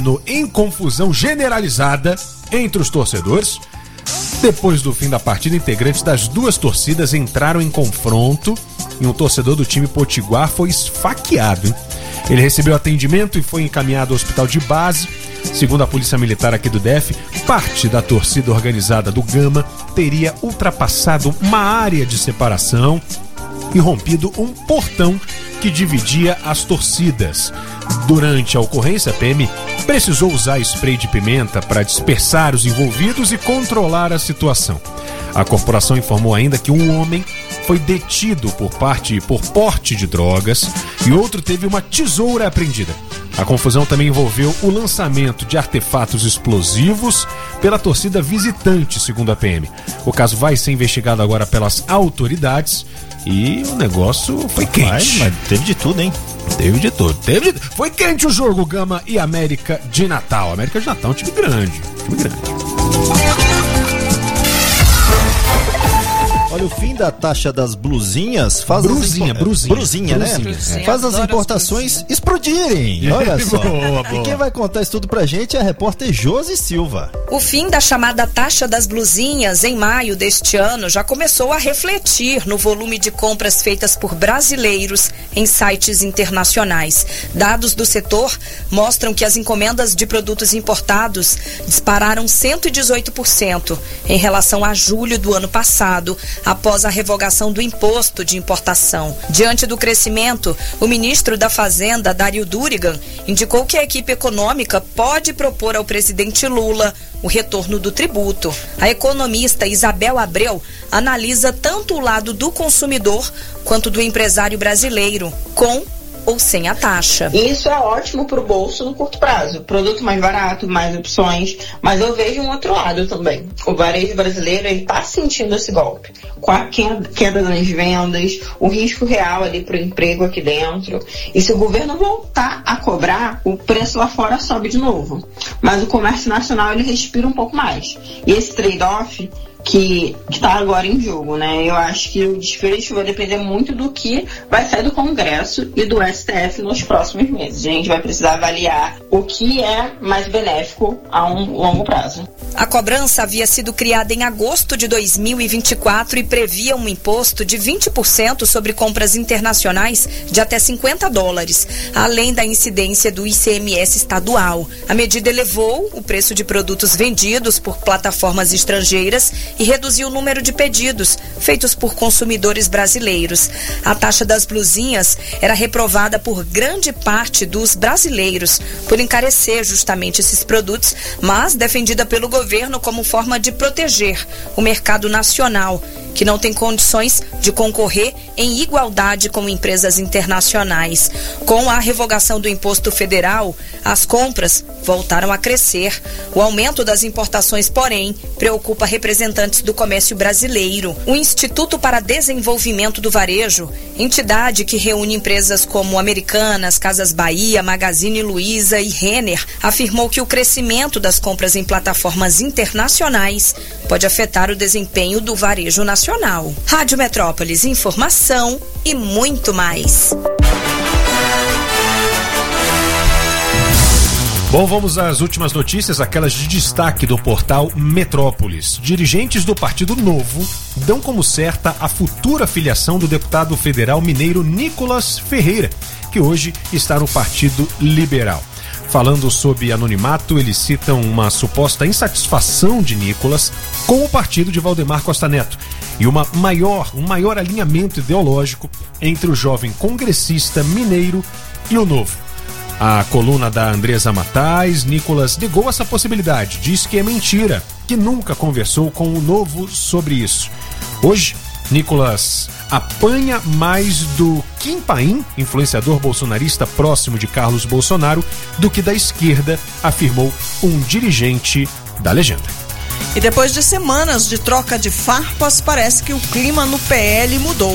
Em confusão generalizada entre os torcedores. Depois do fim da partida, integrantes das duas torcidas entraram em confronto e um torcedor do time potiguar foi esfaqueado, hein? Ele recebeu atendimento e foi encaminhado ao hospital de base. Segundo a Polícia Militar aqui do DF, parte da torcida organizada do Gama teria ultrapassado uma área de separação e rompido um portão que dividia as torcidas. Durante a ocorrência, a PM precisou usar spray de pimenta para dispersar os envolvidos e controlar a situação. A corporação informou ainda que um homem foi detido por porte de drogas e outro teve uma tesoura apreendida. A confusão também envolveu o lançamento de artefatos explosivos pela torcida visitante, segundo a PM. O caso vai ser investigado agora pelas autoridades e o negócio foi quente. Mas teve de tudo, hein? Teve de tudo. Foi quente o jogo, Gama e América de Natal. América de Natal é um time grande. Olha, o fim da taxa das blusinhas faz Brusinha, né? Faz as importações explodirem. Olha só. Boa. E quem vai contar isso tudo pra gente é a repórter Josi Silva. O fim da chamada taxa das blusinhas em maio deste ano já começou a refletir no volume de compras feitas por brasileiros em sites internacionais. Dados do setor mostram que as encomendas de produtos importados dispararam 118% em relação a julho do ano passado, após a revogação do imposto de importação. Diante do crescimento, o ministro da Fazenda, Dario Durigan, indicou que a equipe econômica pode propor ao presidente Lula o retorno do tributo. A economista Isabel Abreu analisa tanto o lado do consumidor quanto do empresário brasileiro, com ou sem a taxa. Isso é ótimo para o bolso no curto prazo. Produto mais barato, mais opções, mas eu vejo um outro lado também. O varejo brasileiro está sentindo esse golpe. Com a queda nas vendas, o risco real ali para o emprego aqui dentro. E se o governo voltar a cobrar, o preço lá fora sobe de novo. Mas o comércio nacional ele respira um pouco mais. E esse trade-off que está agora em jogo, né? Eu acho que o desfecho vai depender muito do que vai sair do Congresso e do STF nos próximos meses. A gente vai precisar avaliar o que é mais benéfico a um longo prazo. A cobrança havia sido criada em agosto de 2024 e previa um imposto de 20% sobre compras internacionais de até $50, além da incidência do ICMS estadual. A medida elevou o preço de produtos vendidos por plataformas estrangeiras e reduziu o número de pedidos feitos por consumidores brasileiros. A taxa das blusinhas era reprovada por grande parte dos brasileiros por encarecer justamente esses produtos, mas defendida pelo governo como forma de proteger o mercado nacional, que não tem condições de concorrer em igualdade com empresas internacionais. Com a revogação do imposto federal, as compras voltaram a crescer. O aumento das importações, porém, preocupa representantes do comércio brasileiro. O Instituto para Desenvolvimento do Varejo, entidade que reúne empresas como Americanas, Casas Bahia, Magazine Luiza e Renner, afirmou que o crescimento das compras em plataformas internacionais pode afetar o desempenho do varejo nacional. Rádio Metrópolis, informação e muito mais. Bom, vamos às últimas notícias, aquelas de destaque do portal Metrópolis. Dirigentes do Partido Novo dão como certa a futura filiação do deputado federal mineiro Nicolas Ferreira, que hoje está no Partido Liberal. Falando sob anonimato, eles citam uma suposta insatisfação de Nicolas com o partido de Valdemar Costa Neto e um maior alinhamento ideológico entre o jovem congressista mineiro e o Novo. A coluna da Andresa Matais, Nicolas negou essa possibilidade, diz que é mentira, que nunca conversou com o Novo sobre isso. Hoje, Nicolas apanha mais do Kim Paim, influenciador bolsonarista próximo de Carlos Bolsonaro, do que da esquerda, afirmou um dirigente da legenda. E depois de semanas de troca de farpas, parece que o clima no PL mudou.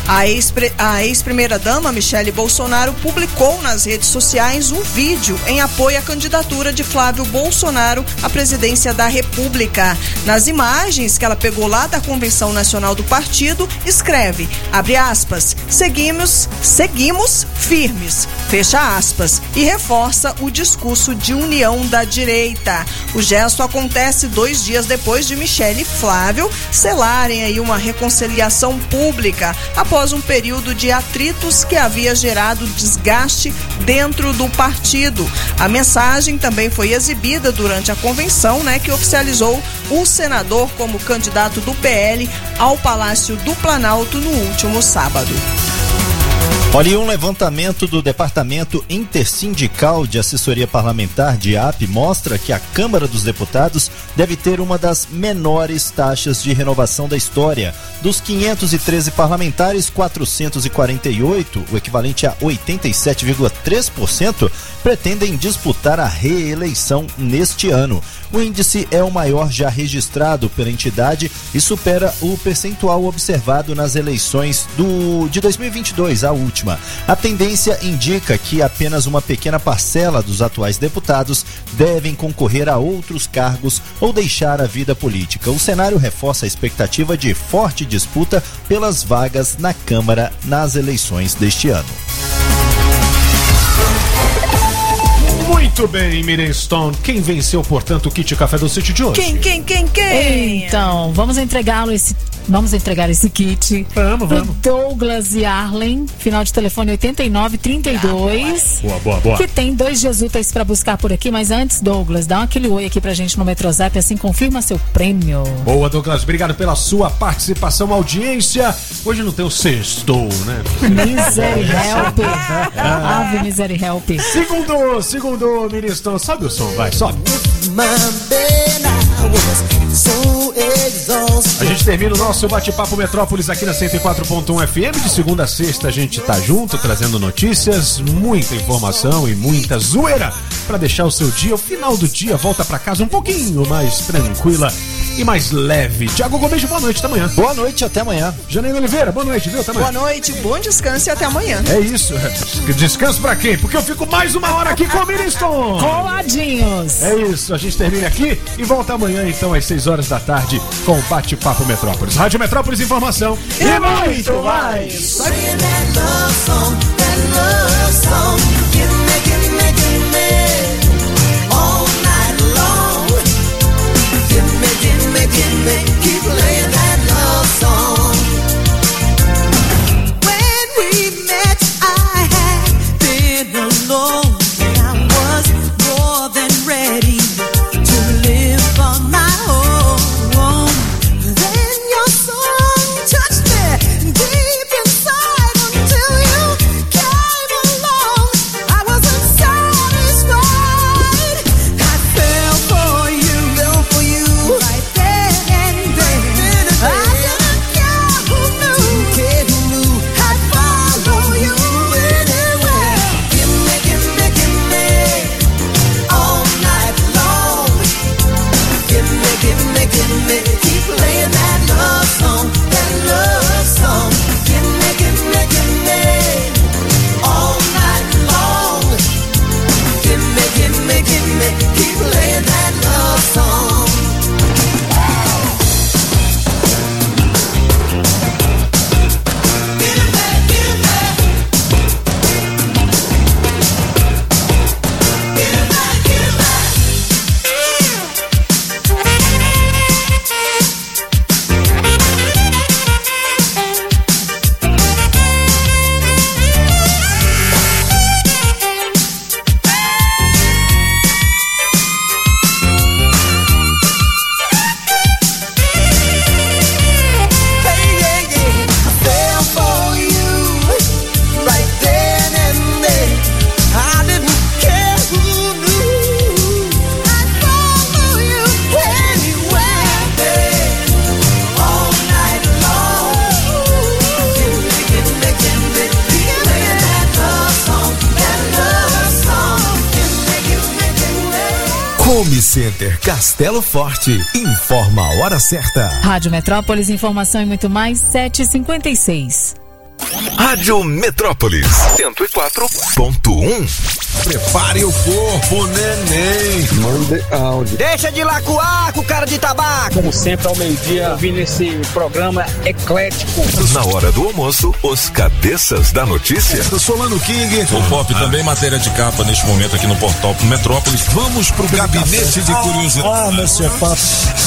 A ex-primeira-dama Michele Bolsonaro publicou nas redes sociais um vídeo em apoio à candidatura de Flávio Bolsonaro à presidência da República. Nas imagens que ela pegou lá da Convenção Nacional do Partido, escreve, abre aspas, seguimos firmes, fecha aspas, e reforça o discurso de união da direita. O gesto acontece 2 dias depois de Michele e Flávio selarem aí uma reconciliação pública após um período de atritos que havia gerado desgaste dentro do partido. A mensagem também foi exibida durante a convenção, que oficializou o senador como candidato do PL ao Palácio do Planalto no último sábado. Olha, e um levantamento do Departamento Intersindical de Assessoria Parlamentar, DIAP, mostra que a Câmara dos Deputados deve ter uma das menores taxas de renovação da história. Dos 513 parlamentares, 448, o equivalente a 87,3%, pretendem disputar a reeleição neste ano. O índice é o maior já registrado pela entidade e supera o percentual observado nas eleições de 2022, a última. A tendência indica que apenas uma pequena parcela dos atuais deputados devem concorrer a outros cargos ou deixar a vida política. O cenário reforça a expectativa de forte disputa pelas vagas na Câmara nas eleições deste ano. Muito bem, Miriam Stone. Quem venceu, portanto, o kit Café do Sítio de hoje? Quem? Então, vamos entregar esse kit. Vamos. Douglas e Arlen, final de telefone 8932. Boa. Que tem 2 dias úteis pra buscar por aqui, mas antes, Douglas, dá aquele oi aqui pra gente no Metrozap, assim confirma seu prêmio. Boa, Douglas, obrigado pela sua participação, audiência. Hoje não tem o sextou, né? Misery help. Ave misery help. Segundo, Miriam Stone, sobe o som, vai, sobe. A gente termina o nosso bate-papo Metrópolis aqui na 104.1 FM. De segunda a sexta a gente tá junto, trazendo notícias, muita informação e muita zoeira pra deixar o seu dia, o final do dia, volta pra casa um pouquinho mais tranquila e mais leve. Tiago Gomes, boa noite, até amanhã. Boa noite, até amanhã. Janaína Oliveira, boa noite, viu? Até amanhã. Boa noite, bom descanso e até amanhã. É isso. Descanso pra quem? Porque eu fico mais uma hora aqui com a Miriam Stone. Coladinhos. É isso, a gente termina aqui e volta amanhã, então, às 6 horas da tarde, com o Bate-Papo Metrópolis. Rádio Metrópolis, informação e muito mais. Keep playing that love song. When we met, I had been alone, and I was more than ready to live on my own. Then your song touched me deep inside until you came along. I wasn't satisfied. I fell for you right there. Home Center Castelo Forte. Informa a hora certa. Rádio Metrópolis, informação e muito mais, 7h56. Rádio Metrópolis 104.1. Prepare o corpo, neném. Mande áudio. Deixa de lacuar com cara de tabaco. Como sempre, ao meio-dia, ouvindo esse programa eclético. Na hora do almoço, os cabeças da notícia. Eu sou Lano King. O Pop também matéria de capa neste momento aqui no portal Metrópolis. Vamos pro gabinete de curiosidade. Monsieur Pop.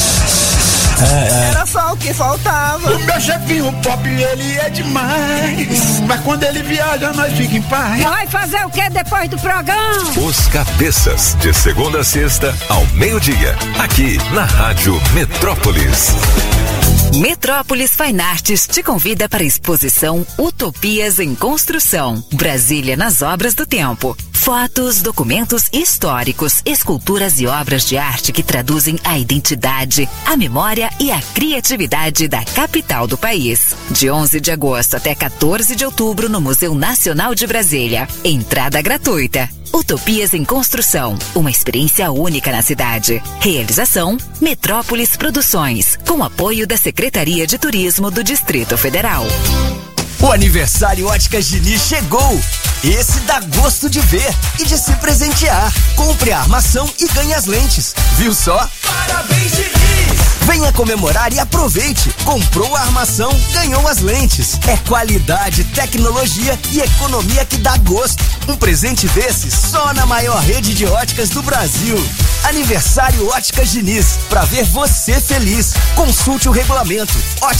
Era só o que faltava. O meu chefinho Pop, ele é demais. Mas quando ele viaja, nós fica em paz. Vai fazer o que depois do programa? Os cabeças, de segunda a sexta, ao meio-dia. Aqui na Rádio Metrópolis. Metrópolis Fine Arts te convida para a exposição Utopias em Construção, Brasília nas Obras do Tempo. Fotos, documentos históricos, esculturas e obras de arte que traduzem a identidade, a memória e a criatividade da capital do país. De 11 de agosto até 14 de outubro no Museu Nacional de Brasília. Entrada gratuita. Utopias em Construção, uma experiência única na cidade. Realização Metrópolis Produções, com apoio da Secretaria de Turismo do Distrito Federal. O aniversário Óticas Diniz chegou! Esse dá gosto de ver e de se presentear. Compre a armação e ganhe as lentes. Viu só? Parabéns, Diniz! Venha comemorar e aproveite. Comprou a armação, ganhou as lentes. É qualidade, tecnologia e economia que dá gosto. Um presente desse só na maior rede de óticas do Brasil. Aniversário Óticas Diniz. Pra ver você feliz. Consulte o regulamento.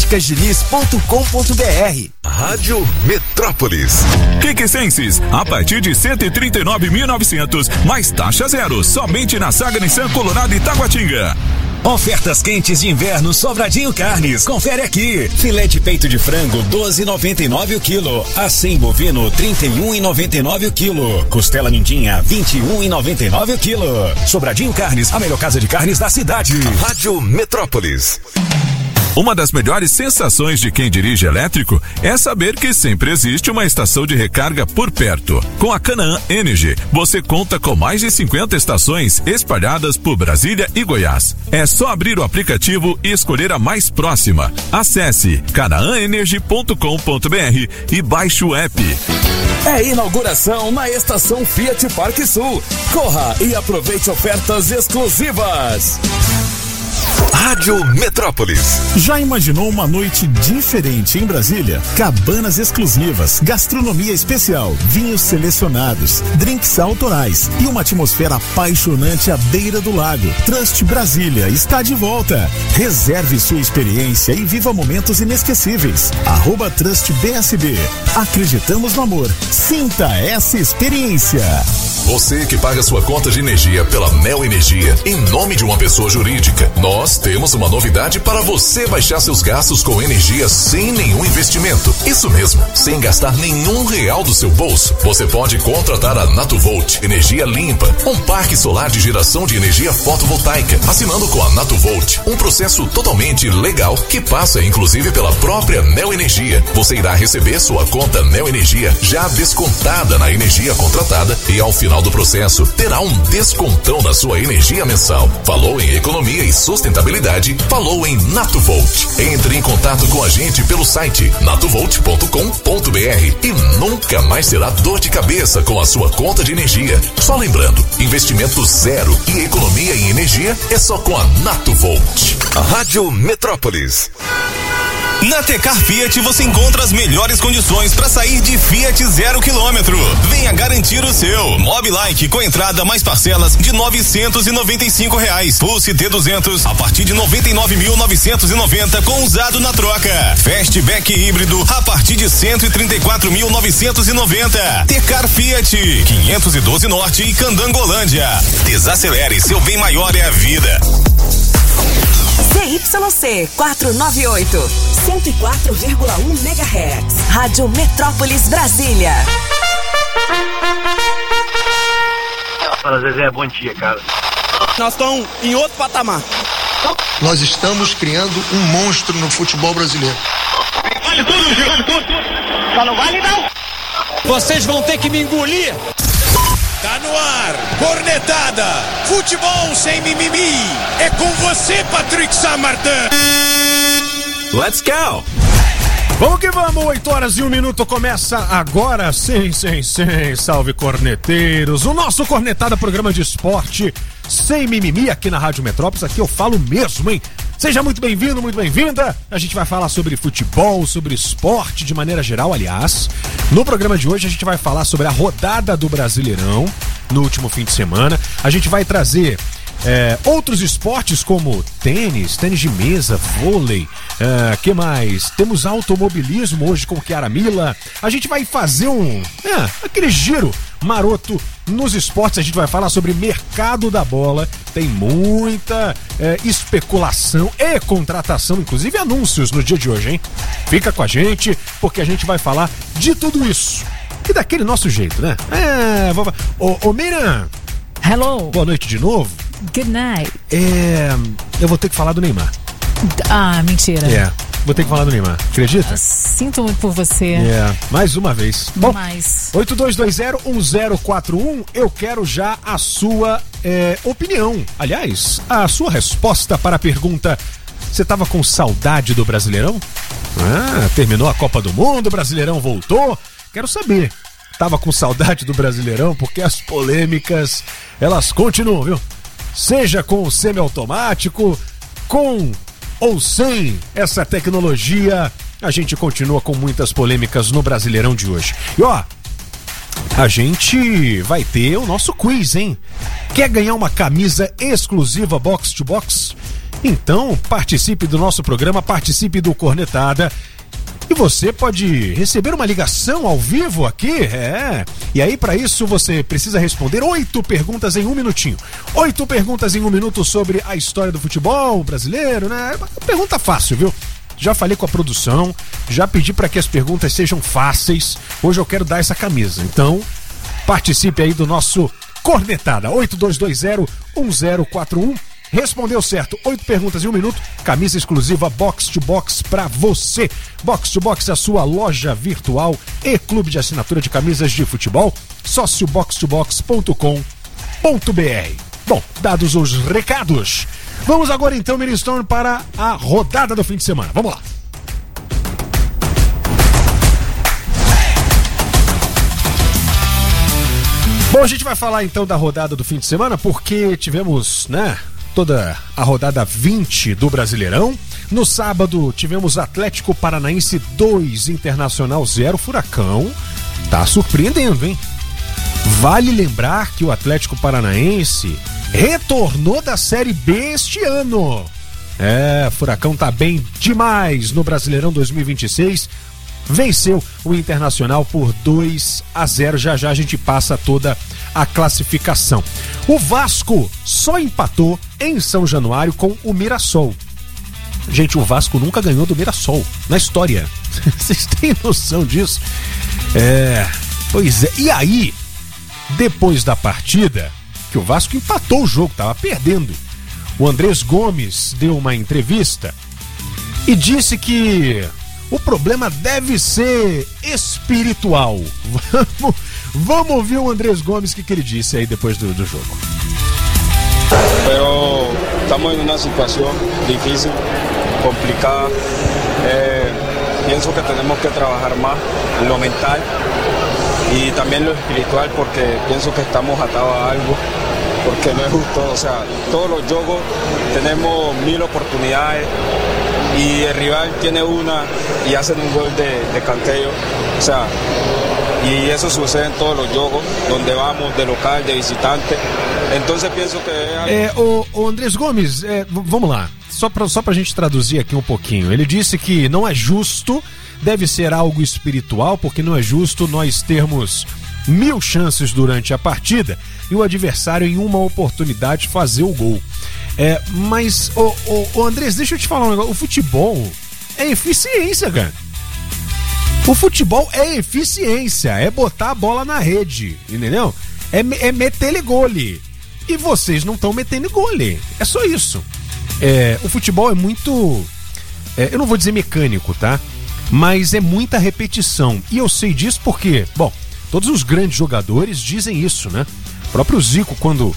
óticasdiniz.com.br. Rádio Metrópolis. Senses, a partir de 139.900, mais taxa zero, somente na Saga Nissan Colorado e Taguatinga. Ofertas quentes de inverno Sobradinho Carnes. Confere aqui. Filé de peito de frango 12,99 o quilo. Acém bovino 31,99 o quilo. Costela mindinha 21,99 o quilo. Sobradinho Carnes, a melhor casa de carnes da cidade. Rádio Metrópolis. Uma das melhores sensações de quem dirige elétrico é saber que sempre existe uma estação de recarga por perto. Com a Canaã Energy, você conta com mais de 50 estações espalhadas por Brasília e Goiás. É só abrir o aplicativo e escolher a mais próxima. Acesse canaãenergy.com.br e baixe o app. É inauguração na estação Fiat Parque Sul. Corra e aproveite ofertas exclusivas. Rádio Metrópolis. Já imaginou uma noite diferente em Brasília? Cabanas exclusivas, gastronomia especial, vinhos selecionados, drinks autorais e uma atmosfera apaixonante à beira do lago. Trust Brasília está de volta. Reserve sua experiência e viva momentos inesquecíveis. @TrustBSB. Acreditamos no amor. Sinta essa experiência. Você que paga sua conta de energia pela Neo Energia em nome de uma pessoa jurídica, nós temos uma novidade para você baixar seus gastos com energia sem nenhum investimento. Isso mesmo, sem gastar nenhum real do seu bolso. Você pode contratar a Natuvolt Energia Limpa, um parque solar de geração de energia fotovoltaica, assinando com a Natuvolt, um processo totalmente legal que passa inclusive pela própria Neo Energia. Você irá receber sua conta Neo Energia já descontada na energia contratada e ao final do processo terá um descontão na sua energia mensal. Falou em economia e sustentabilidade, falou em Natuvolt. Entre em contato com a gente pelo site natuvolt.com.br e nunca mais terá dor de cabeça com a sua conta de energia. Só lembrando, investimento zero e economia em energia é só com a Natuvolt. A Rádio Metrópolis. Na Tecar Fiat você encontra as melhores condições para sair de Fiat 0 km. Venha garantir o seu. Mobilike com entrada mais parcelas de R$995. Pulse T200 a partir de 99.990 com usado na troca. Fastback híbrido a partir de 134.990. Tecar Fiat 512 Norte e Candangolândia. Desacelere, seu bem maior é a vida. ZYC 498, 104,1 MHz. Rádio Metrópolis Brasília. Fala, Zezé, bom dia, cara. Nós estamos em outro patamar. Nós estamos criando um monstro no futebol brasileiro. Vale tudo, vale tudo. Só não vale não. Vocês vão ter que me engolir. Tá no ar, cornetada, futebol sem mimimi, é com você, Patrick Saint-Martin. Let's go! Vamos que vamos, 8 horas e 1 minuto, começa agora, sim, salve corneteiros, o nosso Cornetada, programa de esporte sem mimimi aqui na Rádio Metrópolis, aqui eu falo mesmo, hein? Seja muito bem-vindo, muito bem-vinda, a gente vai falar sobre futebol, sobre esporte de maneira geral, aliás, no programa de hoje a gente vai falar sobre a rodada do Brasileirão no último fim de semana, a gente vai trazer outros esportes como tênis de mesa, vôlei, que mais? Temos automobilismo hoje com Chiara Mila. A gente vai fazer aquele giro maroto nos esportes. A gente vai falar sobre mercado da bola. Tem muita especulação e contratação, inclusive anúncios no dia de hoje, hein? Fica com a gente, porque a gente vai falar de tudo isso. E daquele nosso jeito, né? Ô Miriam. Hello. Boa noite de novo. Good night. Eu vou ter que falar do Neymar. Ah, mentira. Vou ter que falar do Neymar. Acredita? Sinto muito por você. Mais uma vez. Bom, mais. 82201041, eu quero já a sua opinião. Aliás, a sua resposta para a pergunta: você tava com saudade do Brasileirão? Terminou a Copa do Mundo, o Brasileirão voltou. Quero saber. Tava com saudade do Brasileirão? Porque as polêmicas, elas continuam, viu? Seja com o semiautomático, com ou sem essa tecnologia, a gente continua com muitas polêmicas no Brasileirão de hoje. E ó, a gente vai ter o nosso quiz, hein? Quer ganhar uma camisa exclusiva Box to Box? Então participe do nosso programa, participe do Cornetada. E você pode receber uma ligação ao vivo aqui, E aí, para isso, você precisa responder 8 perguntas em 1 minutinho. 8 perguntas em 1 minuto sobre a história do futebol brasileiro, né? Pergunta fácil, viu? Já falei com a produção, já pedi para que as perguntas sejam fáceis. Hoje eu quero dar essa camisa. Então, participe aí do nosso Cornetada. 82201041. Respondeu certo, 8 perguntas em 1 minuto, camisa exclusiva Box to Box pra você. Box to Box é a sua loja virtual e clube de assinatura de camisas de futebol, socioboxtobox.com.br. Bom, dados os recados, vamos agora então, Milestone, para a rodada do fim de semana. Vamos lá. Bom, a gente vai falar então da rodada do fim de semana, porque tivemos, toda a rodada 20 do Brasileirão. No sábado tivemos Atlético Paranaense 2, Internacional 0, Furacão. Tá surpreendendo, hein? Vale lembrar que o Atlético Paranaense retornou da Série B este ano. Furacão tá bem demais no Brasileirão 2026. Venceu o Internacional por 2-0. Já a gente passa toda a classificação. O Vasco só empatou em São Januário com o Mirassol. Gente, o Vasco nunca ganhou do Mirassol na história. Vocês têm noção disso? Pois é. E aí, depois da partida, que o Vasco empatou o jogo, tava perdendo, o Andrés Gomes deu uma entrevista e disse que o problema deve ser espiritual. Vamos ouvir o Andrés Gomes, o que ele disse aí depois do jogo. Pero estamos en una situación difícil, complicada. Pienso que tenemos que trabajar más en lo mental y también lo espiritual, porque pienso que estamos atados a algo, porque no es justo. O sea, todos los juegos tenemos 1000 oportunidades y el rival tiene una y hacen un gol de cantejo. O sea, y eso sucede en todos los jogos, donde vamos, de local, de visitante. Entonces pienso que o Andrés Gomes, vamos lá, só pra gente traduzir aqui um pouquinho. Ele disse que não é justo, deve ser algo espiritual, porque não é justo nós termos 1000 chances durante a partida e o adversário em uma oportunidade fazer o gol. Mas, o Andrés, deixa eu te falar um negócio. O futebol é eficiência, cara. O futebol é eficiência, é botar a bola na rede, entendeu? É meter gole. E vocês não estão metendo gole. É só isso. O futebol é muito... eu não vou dizer mecânico, tá? Mas é muita repetição. E eu sei disso porque, bom, todos os grandes jogadores dizem isso, né? O próprio Zico, quando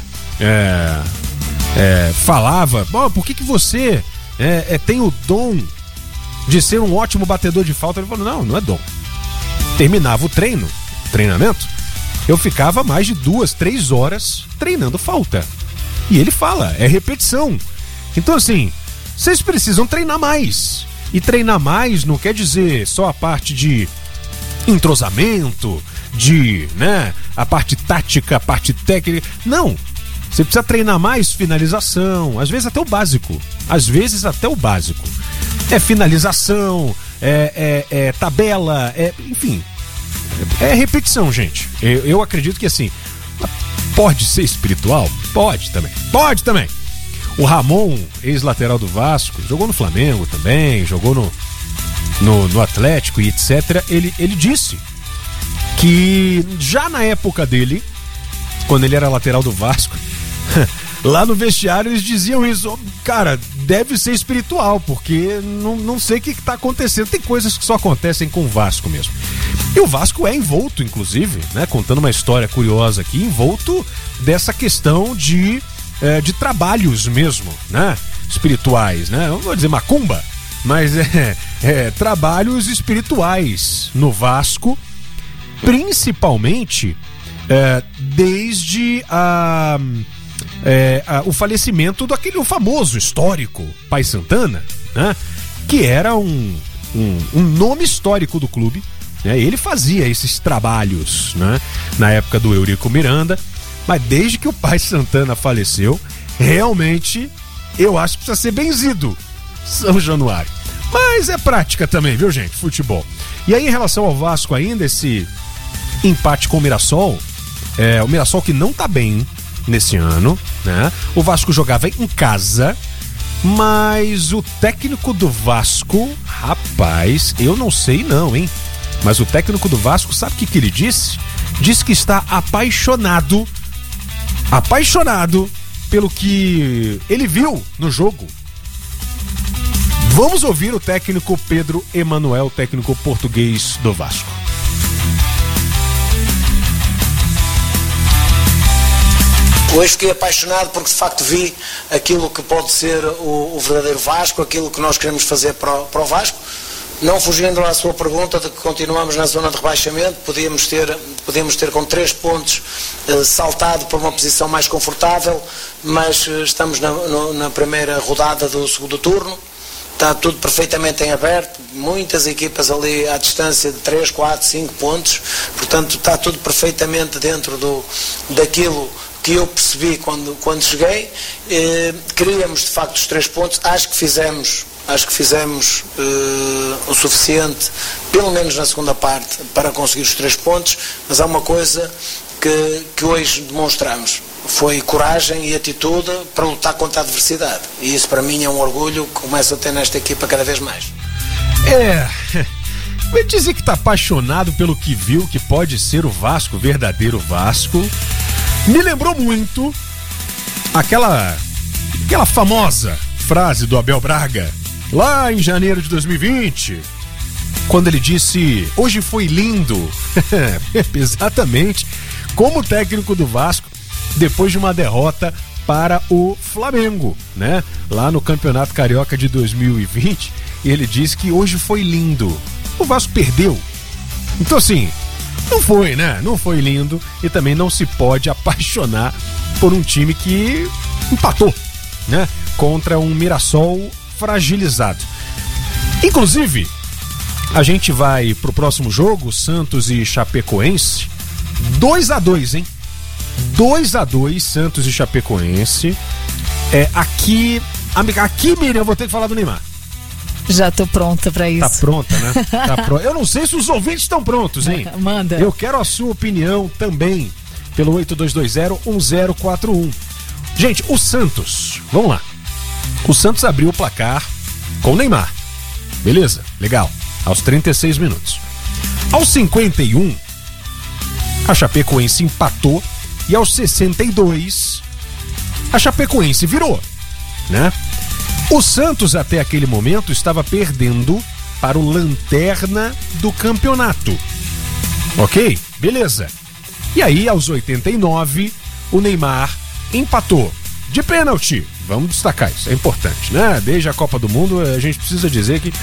falava, por que você tem o dom de ser um ótimo batedor de falta. Ele falou, não é dom. Terminava o treinamento, eu ficava mais de 2-3 horas treinando falta. E ele fala, é repetição. Então assim, vocês precisam treinar mais. E treinar mais não quer dizer só a parte de entrosamento, de, né, a parte tática, a parte técnica. Não, você precisa treinar mais finalização, às vezes até o básico. É finalização, é tabela, enfim, é repetição, gente. Eu acredito que assim, pode ser espiritual? Pode também. O Ramon, ex-lateral do Vasco, jogou no Flamengo também, jogou no Atlético e etc. Ele disse que já na época dele, quando ele era lateral do Vasco, lá no vestiário eles diziam isso, cara, deve ser espiritual, porque não sei o que tá acontecendo. Tem coisas que só acontecem com o Vasco mesmo. E o Vasco é envolto, inclusive, né, contando uma história curiosa aqui, envolto dessa questão de trabalhos mesmo, né, espirituais, né, não vou dizer macumba, mas trabalhos espirituais no Vasco, principalmente desde o falecimento o famoso histórico Pai Santana, né, que era um nome histórico do clube, né, ele fazia esses trabalhos, né, na época do Eurico Miranda, mas desde que o Pai Santana faleceu, realmente eu acho que precisa ser benzido São Januário. Mas é prática também, viu, gente? Futebol. E aí, em relação ao Vasco ainda, esse empate com o Mirassol, o Mirassol que não tá bem nesse ano, né? O Vasco jogava em casa, mas o técnico do Vasco, rapaz, eu não sei não, hein? Mas o técnico do Vasco, sabe o que ele disse? Disse que está apaixonado pelo que ele viu no jogo. Vamos ouvir o técnico Pedro Emanuel, técnico português do Vasco. Hoje fiquei apaixonado porque de facto vi aquilo que pode ser o verdadeiro Vasco, aquilo que nós queremos fazer para o Vasco. Não fugindo à sua pergunta de que continuamos na zona de rebaixamento, podíamos ter com 3 pontos saltado para uma posição mais confortável, mas estamos na primeira rodada do segundo turno, está tudo perfeitamente em aberto, muitas equipas ali à distância de 3, 4, 5 pontos, portanto está tudo perfeitamente dentro daquilo que eu percebi quando cheguei. Queríamos de facto os 3 pontos, acho que fizemos o suficiente, pelo menos na segunda parte, para conseguir os 3 pontos, mas há uma coisa que hoje demonstramos, foi coragem e atitude para lutar contra a adversidade, e isso para mim é um orgulho que começo a ter nesta equipa cada vez mais. Vai dizer que está apaixonado pelo que viu, que pode ser o Vasco, o verdadeiro Vasco. Me lembrou muito aquela famosa frase do Abel Braga, lá em janeiro de 2020, quando ele disse, hoje foi lindo. Exatamente, como técnico do Vasco, depois de uma derrota para o Flamengo, né? Lá no Campeonato Carioca de 2020, ele disse que hoje foi lindo. O Vasco perdeu. Então assim, não foi, né? Não foi lindo, e também não se pode apaixonar por um time que empatou, né? Contra um Mirassol fragilizado. Inclusive, a gente vai pro próximo jogo, Santos e Chapecoense, 2-2, hein? 2-2, Santos e Chapecoense. Aqui, Miriam, eu vou ter que falar do Neymar. Já tô pronta pra isso. Tá pronta, né? Tá pronta. Eu não sei se os ouvintes estão prontos, hein? Manda. Eu quero a sua opinião também, pelo 8220-1041. Gente, o Santos, vamos lá. O Santos abriu o placar com o Neymar. Beleza, legal. Aos 36 minutos. Aos 51, a Chapecoense empatou. E aos 62, a Chapecoense virou, né? O Santos até aquele momento estava perdendo para o lanterna do campeonato. Ok? Beleza. E aí, aos 89, o Neymar empatou de pênalti. Vamos destacar isso, é importante, né? Desde a Copa do Mundo, a gente precisa dizer que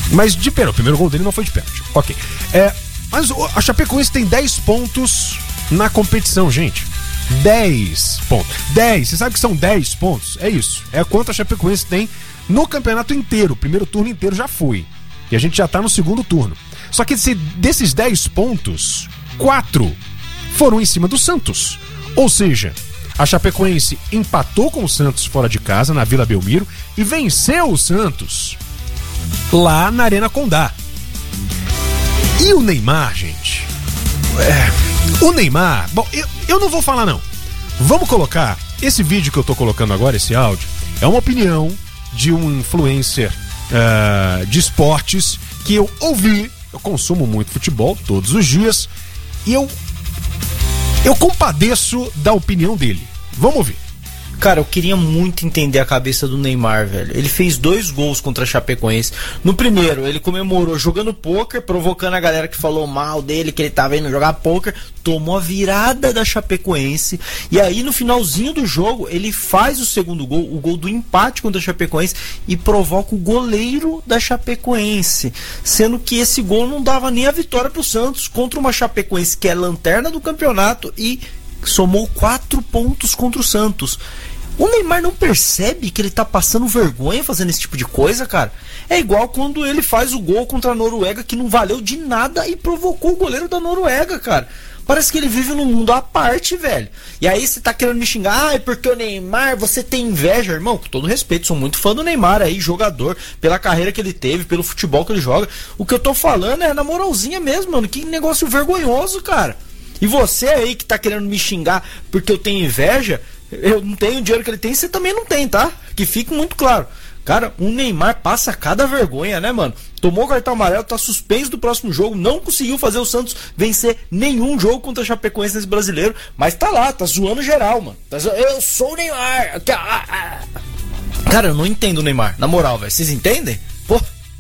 Mas de pênalti, o primeiro gol dele não foi de pênalti. Ok. Mas a Chapecoense tem 10 pontos na competição, gente. 10 pontos. 10, você sabe que são 10 pontos? É isso. É quanto a Chapecoense tem no campeonato inteiro. O primeiro turno inteiro já foi. E a gente já tá no segundo turno. Só que desses 10 pontos, 4 foram em cima do Santos. Ou seja, a Chapecoense empatou com o Santos fora de casa, na Vila Belmiro, e venceu o Santos lá na Arena Condá. E o Neymar, gente? O Neymar... Bom, eu não vou falar não. Vamos colocar... Esse vídeo que eu tô colocando agora, esse áudio, é uma opinião de um influencer de esportes que eu ouvi. Eu consumo muito futebol todos os dias e eu compadeço da opinião dele. Vamos ouvir. Cara, eu queria muito entender a cabeça do Neymar, velho. Ele fez 2 gols contra a Chapecoense. No primeiro, ele comemorou jogando pôquer, provocando a galera que falou mal dele, que ele tava indo jogar pôquer. Tomou a virada da Chapecoense. E aí, no finalzinho do jogo, ele faz o segundo gol, o gol do empate contra a Chapecoense, e provoca o goleiro da Chapecoense. Sendo que esse gol não dava nem a vitória pro Santos contra uma Chapecoense que é lanterna do campeonato e somou 4 pontos contra o Santos. O Neymar não percebe que ele tá passando vergonha fazendo esse tipo de coisa, cara? É igual quando ele faz o gol contra a Noruega, que não valeu de nada e provocou o goleiro da Noruega, cara. Parece que ele vive num mundo à parte, velho. E aí você tá querendo me xingar, é porque o Neymar, você tem inveja, irmão. Com todo respeito, sou muito fã do Neymar aí, jogador, pela carreira que ele teve, pelo futebol que ele joga. O que eu tô falando é na moralzinha mesmo, mano. Que negócio vergonhoso, cara. E você aí que tá querendo me xingar porque eu tenho inveja, eu não tenho o dinheiro que ele tem, você também não tem, tá? Que fique muito claro. Cara, o Neymar passa cada vergonha, né, mano? Tomou o cartão amarelo, tá suspenso do próximo jogo, não conseguiu fazer o Santos vencer nenhum jogo contra a Chapecoense nesse brasileiro, mas tá lá, tá zoando geral, mano. Eu sou o Neymar. Cara, eu não entendo o Neymar, na moral, velho. Vocês entendem? Pô.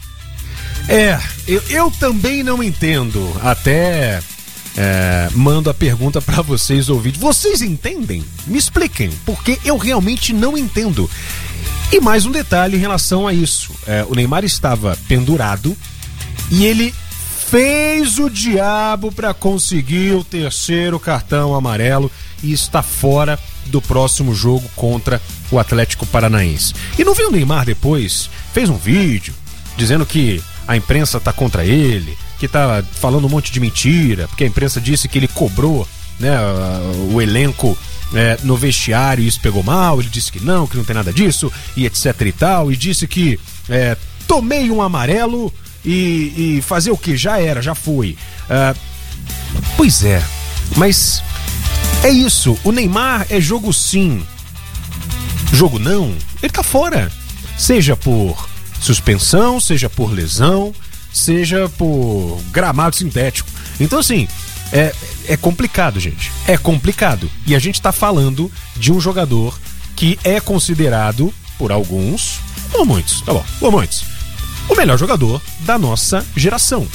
Eu também não entendo. Até... mando a pergunta pra vocês ouvirem. Vocês entendem? Me expliquem, porque eu realmente não entendo. E mais um detalhe em relação a isso. O Neymar estava pendurado e ele fez o diabo pra conseguir o 3º cartão amarelo e está fora do próximo jogo contra o Atlético Paranaense. E não viu o Neymar depois? Fez um vídeo dizendo que a imprensa tá contra ele, que tá falando um monte de mentira, porque a imprensa disse que ele cobrou, né, o elenco no vestiário e isso pegou mal. Ele disse que não tem nada disso, e etc e tal, e disse que tomei um amarelo e fazer o que? Já era, já foi. Pois é, mas é isso, o Neymar é jogo sim, jogo não, ele tá fora, seja por suspensão, seja por lesão, seja por gramado sintético. Então assim, é complicado, gente. É complicado. E a gente tá falando de um jogador que é considerado por alguns, ou muitos, tá bom, ou muitos, o melhor jogador da nossa geração.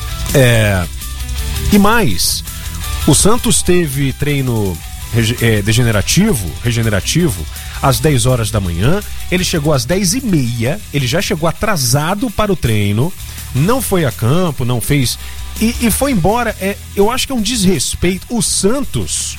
E mais, o Santos teve treino regenerativo às 10 horas da manhã. Ele chegou às 10h30, ele já chegou atrasado para o treino, não foi a campo, não fez e foi embora. Eu acho que é um desrespeito. O Santos,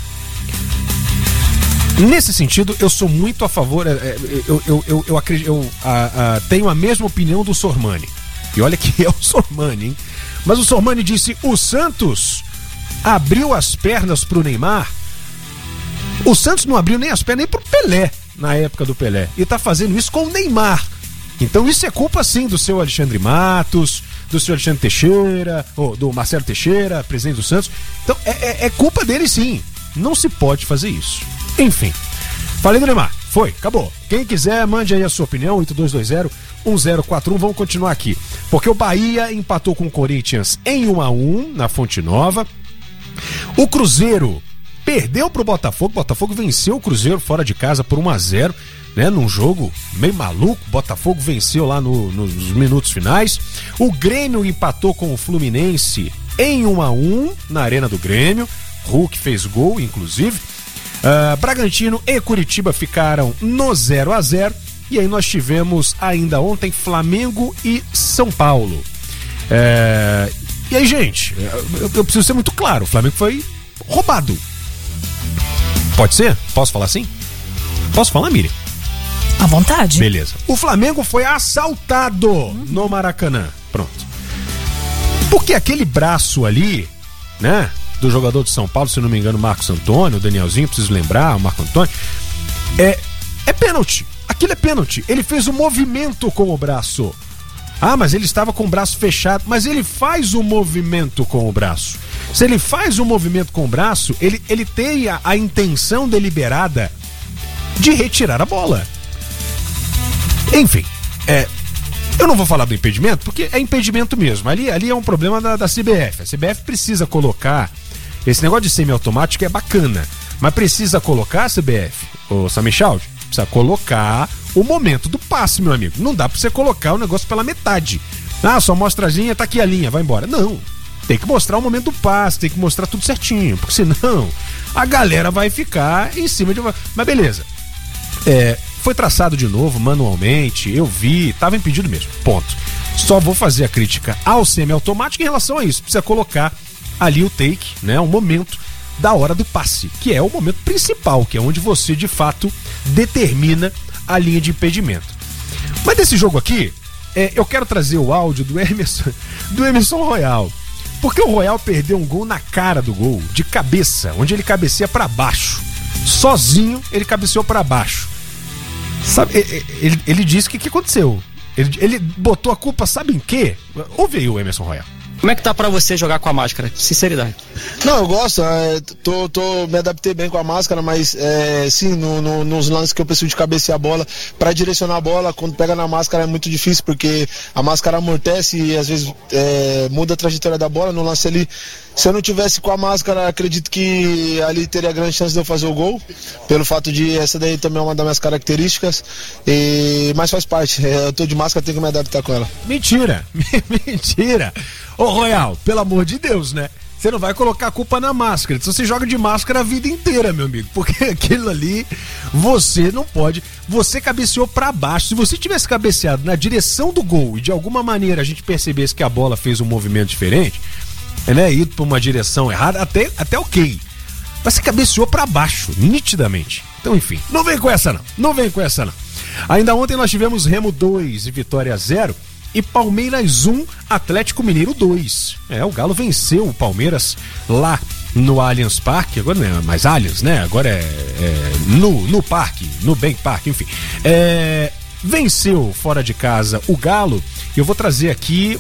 nesse sentido, eu sou muito a favor. Eu acredito, tenho a mesma opinião do Sormani. E olha que é o Sormani, hein? Mas o Sormani disse: o Santos abriu as pernas pro Neymar. O Santos não abriu nem as pernas nem pro Pelé, na época do Pelé. E tá fazendo isso com o Neymar. Então isso é culpa sim do seu Alexandre Matos, do seu Alexandre Teixeira, ou do Marcelo Teixeira, presidente do Santos. Então é culpa dele sim. Não se pode fazer isso. Enfim, falei do Neymar. Foi, acabou. Quem quiser, mande aí a sua opinião, 8220-1041. Vamos continuar aqui. Porque o Bahia empatou com o Corinthians em 1-1 na Fonte Nova. O Cruzeiro perdeu pro Botafogo. O Botafogo venceu o Cruzeiro fora de casa por 1-0, né? Num jogo meio maluco. O Botafogo venceu lá nos minutos finais. O Grêmio empatou com o Fluminense em 1-1 na Arena do Grêmio. Hulk fez gol, inclusive. Bragantino e Curitiba ficaram no 0-0. E aí nós tivemos ainda ontem Flamengo e São Paulo. E aí, gente, eu preciso ser muito claro, o Flamengo foi roubado. Pode ser? Posso falar assim? Posso falar, Miriam? À vontade. Beleza. O Flamengo foi assaltado no Maracanã. Pronto. Porque aquele braço ali, né, do jogador de São Paulo, se não me engano, Marcos Antônio, o Danielzinho, preciso lembrar, o Marco Antônio, é pênalti. Aquilo é pênalti. Ele fez um movimento com o braço. Ah, mas ele estava com o braço fechado. Mas ele faz o movimento com o braço. Se ele faz o movimento com o braço, ele tem a intenção deliberada de retirar a bola. Enfim, eu não vou falar do impedimento, porque é impedimento mesmo. Ali é um problema da CBF. A CBF precisa colocar... Esse negócio de semiautomático é bacana, mas precisa colocar a CBF, o Samichaldi, precisa colocar o momento do passe, meu amigo. Não dá pra você colocar o negócio pela metade. Ah, só mostra a linha, tá aqui a linha, vai embora. Não, tem que mostrar o momento do passe, tem que mostrar tudo certinho, porque senão a galera vai ficar em cima de... Mas beleza. Foi traçado de novo, manualmente, eu vi, tava impedido mesmo, ponto. Só vou fazer a crítica ao semiautomático em relação a isso. Precisa colocar ali o take, né, o momento da hora do passe, que é o momento principal, que é onde você, de fato, determina a linha de impedimento. Mas desse jogo aqui, eu quero trazer o áudio do Emerson Royal, porque o Royal perdeu um gol na cara do gol, de cabeça, onde ele cabeceia pra baixo. Sozinho, ele cabeceou pra baixo. Sabe, ele disse que aconteceu. Ele botou a culpa, sabe em quê? Ouve aí o Emerson Royal. Como é que tá pra você jogar com a máscara? Sinceridade. Não, eu gosto, me adaptei bem com a máscara, mas sim, nos lances que eu preciso de cabecear a bola, pra direcionar a bola, quando pega na máscara é muito difícil, porque a máscara amortece e às vezes muda a trajetória da bola. No lance ali, se eu não tivesse com a máscara, acredito que ali teria grande chance de eu fazer o gol, pelo fato de essa daí também é uma das minhas características, mas faz parte, eu tô de máscara, tenho que me adaptar com ela. Mentira, mentira. Ô Royal, pelo amor de Deus, né? Você não vai colocar a culpa na máscara. Então você joga de máscara a vida inteira, meu amigo. Porque aquilo ali, você não pode. Você cabeceou pra baixo. Se você tivesse cabeceado na direção do gol e de alguma maneira a gente percebesse que a bola fez um movimento diferente, né? Ido pra uma direção errada, até ok. Mas você cabeceou pra baixo, nitidamente. Então, enfim, não vem com essa não. Não vem com essa não. Ainda ontem nós tivemos Remo 2 e Vitória 0. E Palmeiras 1, Atlético Mineiro 2. O Galo venceu o Palmeiras lá no Allianz Parque. Agora não é mais Allianz, né? Agora é no Parque, no Bank Park, enfim. Venceu fora de casa o Galo. E eu vou trazer aqui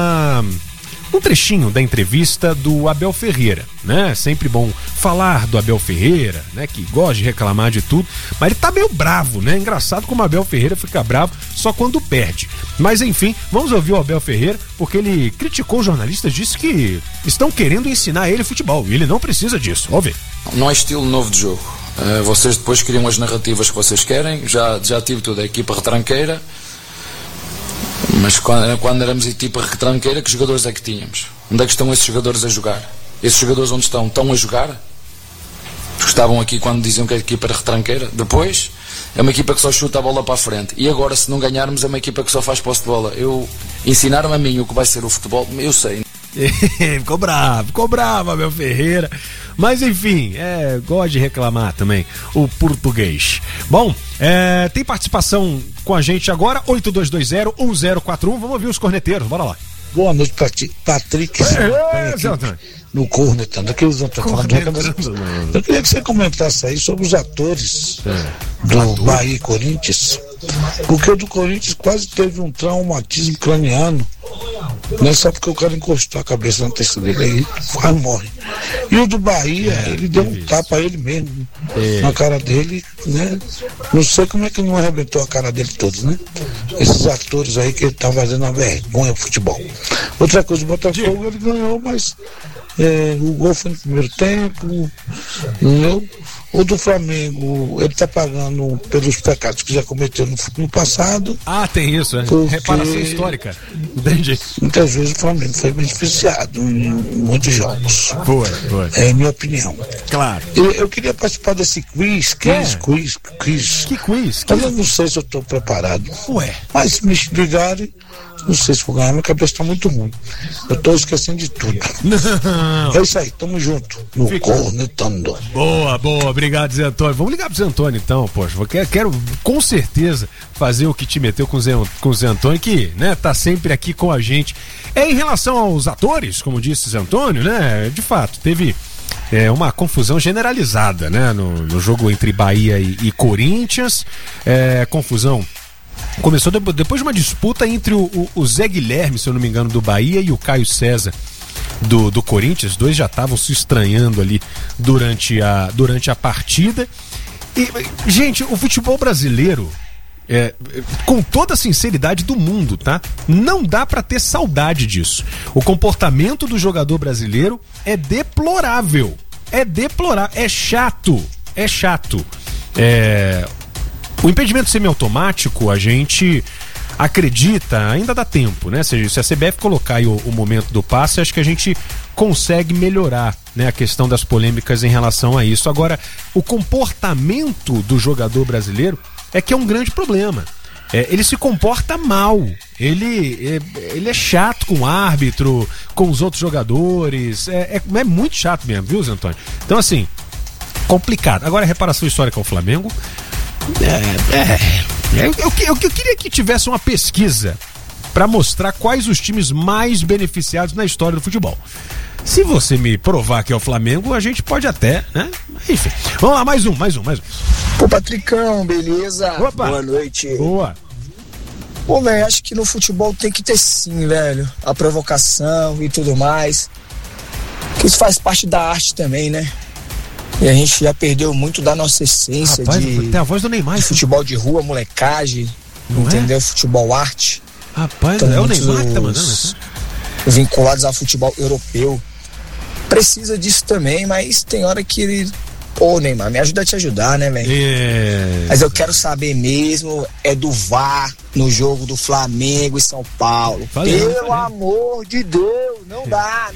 um trechinho da entrevista do Abel Ferreira, né? Sempre bom falar do Abel Ferreira, né? Que gosta de reclamar de tudo, mas ele tá meio bravo, né? Engraçado como o Abel Ferreira fica bravo só quando perde. Mas enfim, vamos ouvir o Abel Ferreira, porque ele criticou os jornalistas, disse que estão querendo ensinar ele futebol, e ele não precisa disso. Vamos ver. Não é estilo novo de jogo. Vocês depois criam as narrativas que vocês querem, já tive toda a equipa retranqueira. Mas quando éramos equipa retranqueira, que jogadores é que tínhamos? Onde é que estão esses jogadores a jogar? Esses jogadores onde estão? Estão a jogar? Porque estavam aqui quando diziam que a equipa era retranqueira. Depois, é uma equipa que só chuta a bola para a frente. E agora, se não ganharmos, é uma equipa que só faz posse de bola. Ensinaram a mim o que vai ser o futebol, eu sei. Ficou bravo, Abel Ferreira. Mas enfim, gosta de reclamar também o português. Bom, tem participação com a gente agora, 8220-1041. Vamos ouvir os corneteiros, bora lá. Boa noite, Patrick. No Cornetando, aqui os outros falando. Eu queria que você comentasse aí sobre os atores do Bahia e Corinthians, porque o do Corinthians quase teve um traumatismo craniano, né? Só porque o cara encostou a cabeça na testa dele aí, quase morre. E o do Bahia, ele deu um tapa a ele mesmo, na cara dele, né? Não sei como é que não arrebentou a cara dele todos, né? Esses atores aí que ele tá fazendo uma vergonha pro futebol. Outra coisa, o Botafogo ele ganhou, mas o gol foi no primeiro tempo, entendeu? O do Flamengo, ele tá pagando pelos pecados que já cometeu no passado. Ah, tem isso, né? Reparação histórica. Entendi. Muitas vezes o Flamengo foi beneficiado em muitos jogos. Foi. É a minha opinião. Claro. Eu queria participar desse quiz. Que quiz? Eu não sei se eu tô preparado. Ué. Mas se me ligarem, não sei se vou ganhar, minha cabeça tá muito ruim. Eu tô esquecendo de tudo. Não. É isso aí, tamo junto. No Cornetando. Boa, obrigado, Zé Antônio. Vamos ligar pro Zé Antônio então, poxa. Quero com certeza fazer o que te meteu com o Zé Antônio, que, né, tá sempre aqui com a gente. Em relação aos atores, como disse Zé Antônio, né, de fato, teve uma confusão generalizada, né, no jogo entre Bahia e Corinthians. Confusão começou depois de uma disputa entre o Zé Guilherme, se eu não me engano, do Bahia, e o Caio César do Corinthians. Os dois já estavam se estranhando ali durante a partida. E, gente, o futebol brasileiro, com toda a sinceridade do mundo, tá? Não dá pra ter saudade disso. O comportamento do jogador brasileiro é deplorável. É chato. O impedimento semiautomático, a gente acredita, ainda dá tempo, né? Se a CBF colocar aí o momento do passe, acho que a gente consegue melhorar, né, a questão das polêmicas em relação a isso. Agora, o comportamento do jogador brasileiro é que é um grande problema. Ele se comporta mal, ele é chato com o árbitro, com os outros jogadores, é muito chato mesmo, viu, Zé Antônio? Então, assim, complicado. Agora, a reparação histórica ao Flamengo, eu queria que tivesse uma pesquisa para mostrar quais os times mais beneficiados na história do futebol. Se você me provar que é o Flamengo, a gente pode até, né? Enfim, vamos lá, mais um. Pô, Patricão, beleza? Opa. Boa noite. Boa. Pô, velho, acho que no futebol tem que ter sim, velho, a provocação e tudo mais, que isso faz parte da arte também, né? E a gente já perdeu muito da nossa essência. Rapaz, tem a voz do Neymar, de futebol de rua, molecagem, não entendeu? Futebol arte. Rapaz, é o Neymar que tá mandando, né? Vinculados ao futebol europeu. Precisa disso também, mas tem hora que ele... Pô, Neymar, me ajuda a te ajudar, né, velho? Mas eu quero saber mesmo do VAR no jogo do Flamengo e São Paulo. Pelo amor de Deus, não dá.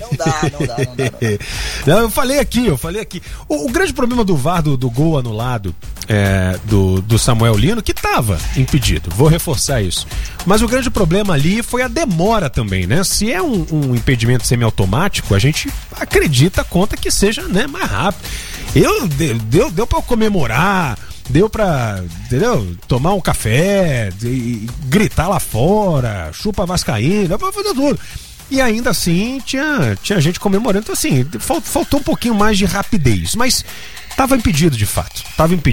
Não, eu falei aqui. O grande problema do VAR do gol anulado do Samuel Lino, que tava impedido, vou reforçar isso. Mas o grande problema ali foi a demora também, né? Se é um impedimento semiautomático, a gente conta que seja, né, mais rápido. Deu pra eu comemorar, deu pra, entendeu? Tomar um café, gritar lá fora, chupa vascaíno, deu pra fazer tudo. E ainda assim tinha gente comemorando. Então, assim, faltou um pouquinho mais de rapidez, mas tava impedido de fato.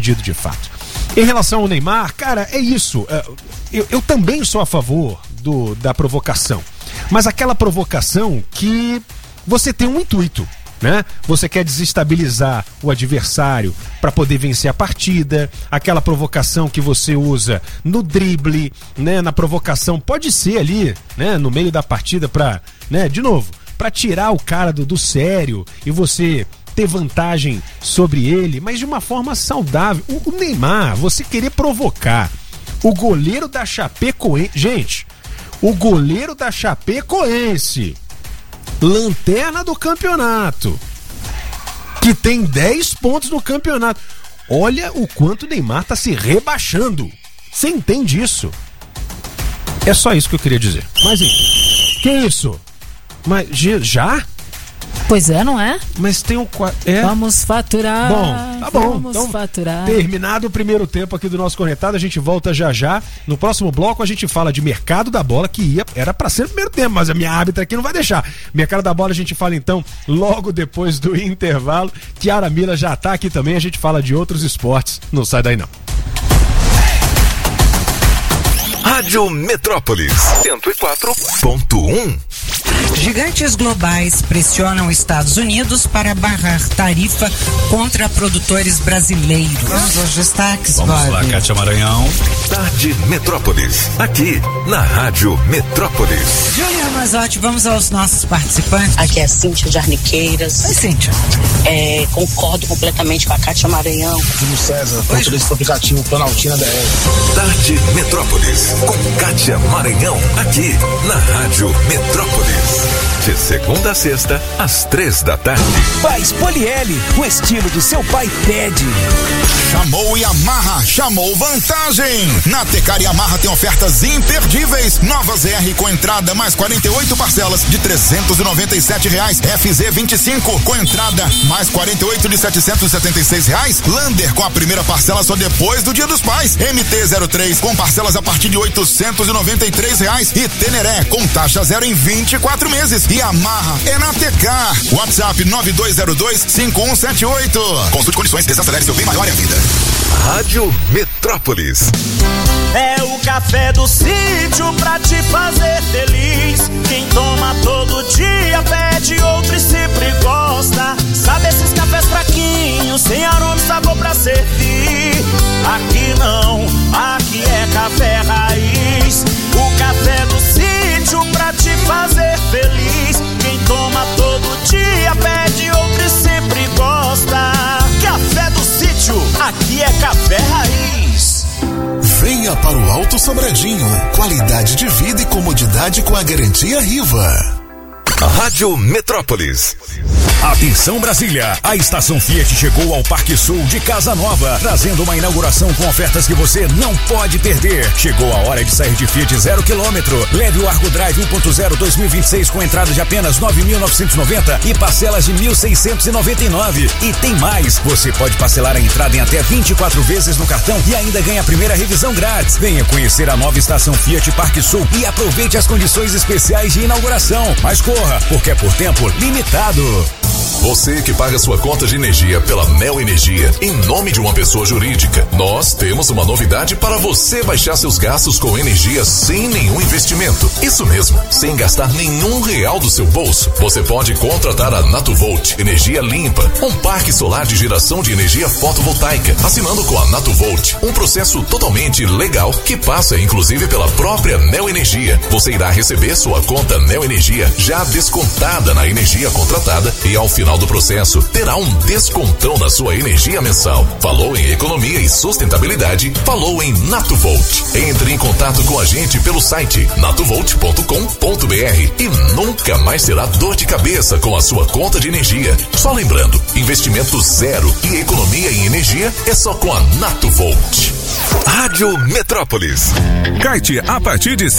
Em relação ao Neymar, cara, é isso. Eu também sou a favor da provocação, mas aquela provocação que você tem um intuito, né? Você quer desestabilizar o adversário para poder vencer a partida. Aquela provocação que você usa no drible, né? Na provocação pode ser ali, né? No meio da partida para, né? De novo, para tirar o cara do sério e você ter vantagem sobre ele, mas de uma forma saudável. O Neymar, você querer provocar o goleiro da Chapecoense, gente, o goleiro da Chapecoense, lanterna do campeonato, que tem 10 pontos no campeonato. Olha o quanto o Neymar tá se rebaixando. Você entende isso? É só isso que eu queria dizer. Mas enfim, que isso? Mas já? Pois é, não é? Mas tem um... Vamos faturar. Bom, tá bom. Vamos então, faturar. Terminado o primeiro tempo aqui do nosso Cornetado, a gente volta já. No próximo bloco a gente fala de mercado da bola, que era pra ser no primeiro tempo, mas a minha árbitra aqui não vai deixar. Mercado da bola a gente fala então logo depois do intervalo. Kiara Mila já tá aqui também, a gente fala de outros esportes. Não sai daí não. Rádio Metrópolis 104.1. Gigantes globais pressionam Estados Unidos para barrar tarifa contra produtores brasileiros. Vamos aos destaques, Vamos lá, Kátia Maranhão. Tarde Metrópolis, aqui na Rádio Metrópolis. Júlia Mazotti, vamos aos nossos participantes. Aqui é a Cíntia de Arniqueiras. Oi, Cíntia. Concordo completamente com a Kátia Maranhão. Júlio César, motorista do aplicativo Planaltina BR. Tarde Metrópolis, com Kátia Maranhão, aqui na Rádio Metrópolis. De segunda a sexta, às 3 da tarde. Pais Poliele, o estilo do seu pai pede. Chamou Yamaha, chamou vantagem. Na Tecar Yamaha tem ofertas imperdíveis. Nova ZR com entrada mais 48 parcelas de R$397. FZ25 com entrada mais 48 de R$776. Lander com a primeira parcela só depois do Dia dos Pais. MT-03 com parcelas a partir de R$893. E Teneré com taxa zero em 24 meses. Yamaha é na Tecar. WhatsApp 9202-5178. Consulte condições, desacelere seu bem maior é a vida. Rádio Metrópolis. É o café do sítio pra te fazer feliz. Quem toma todo dia pede outro e sempre gosta. Sabe esses cafés fraquinhos, sem aroma e sabor pra servir? Aqui não, aqui é café raiz. O café do sítio pra te fazer feliz. Quem toma todo dia pede outro e sempre gosta. Café do sítio, aqui é café raiz. Venha para o Alto Sobradinho. Qualidade de vida e comodidade com a garantia Riva. Rádio Metrópolis. Atenção Brasília, a estação Fiat chegou ao Parque Sul de Casa Nova, trazendo uma inauguração com ofertas que você não pode perder. Chegou a hora de sair de Fiat 0 km. Leve o Argo Drive 1.0 2026 com entrada de apenas 9.990 e parcelas de 1.699. E tem mais, você pode parcelar a entrada em até 24 vezes no cartão e ainda ganha a primeira revisão grátis. Venha conhecer a nova estação Fiat Parque Sul e aproveite as condições especiais de inauguração. Mas corra, porque é por tempo limitado. Você que paga sua conta de energia pela Neo Energia em nome de uma pessoa jurídica, nós temos uma novidade para você baixar seus gastos com energia sem nenhum investimento. Isso mesmo, sem gastar nenhum real do seu bolso. Você pode contratar a Natuvolt, energia limpa, um parque solar de geração de energia fotovoltaica, assinando com a Natuvolt, um processo totalmente legal que passa inclusive pela própria Neo Energia. Você irá receber sua conta Neo Energia já descontada na energia contratada e ao final do processo terá um descontão na sua energia mensal. Falou em economia e sustentabilidade, falou em Natuvolt. Entre em contato com a gente pelo site natuvolt.com.br e nunca mais terá dor de cabeça com a sua conta de energia. Só lembrando, investimento zero e economia em energia é só com a Natuvolt. Rádio Metrópolis. Kite a partir de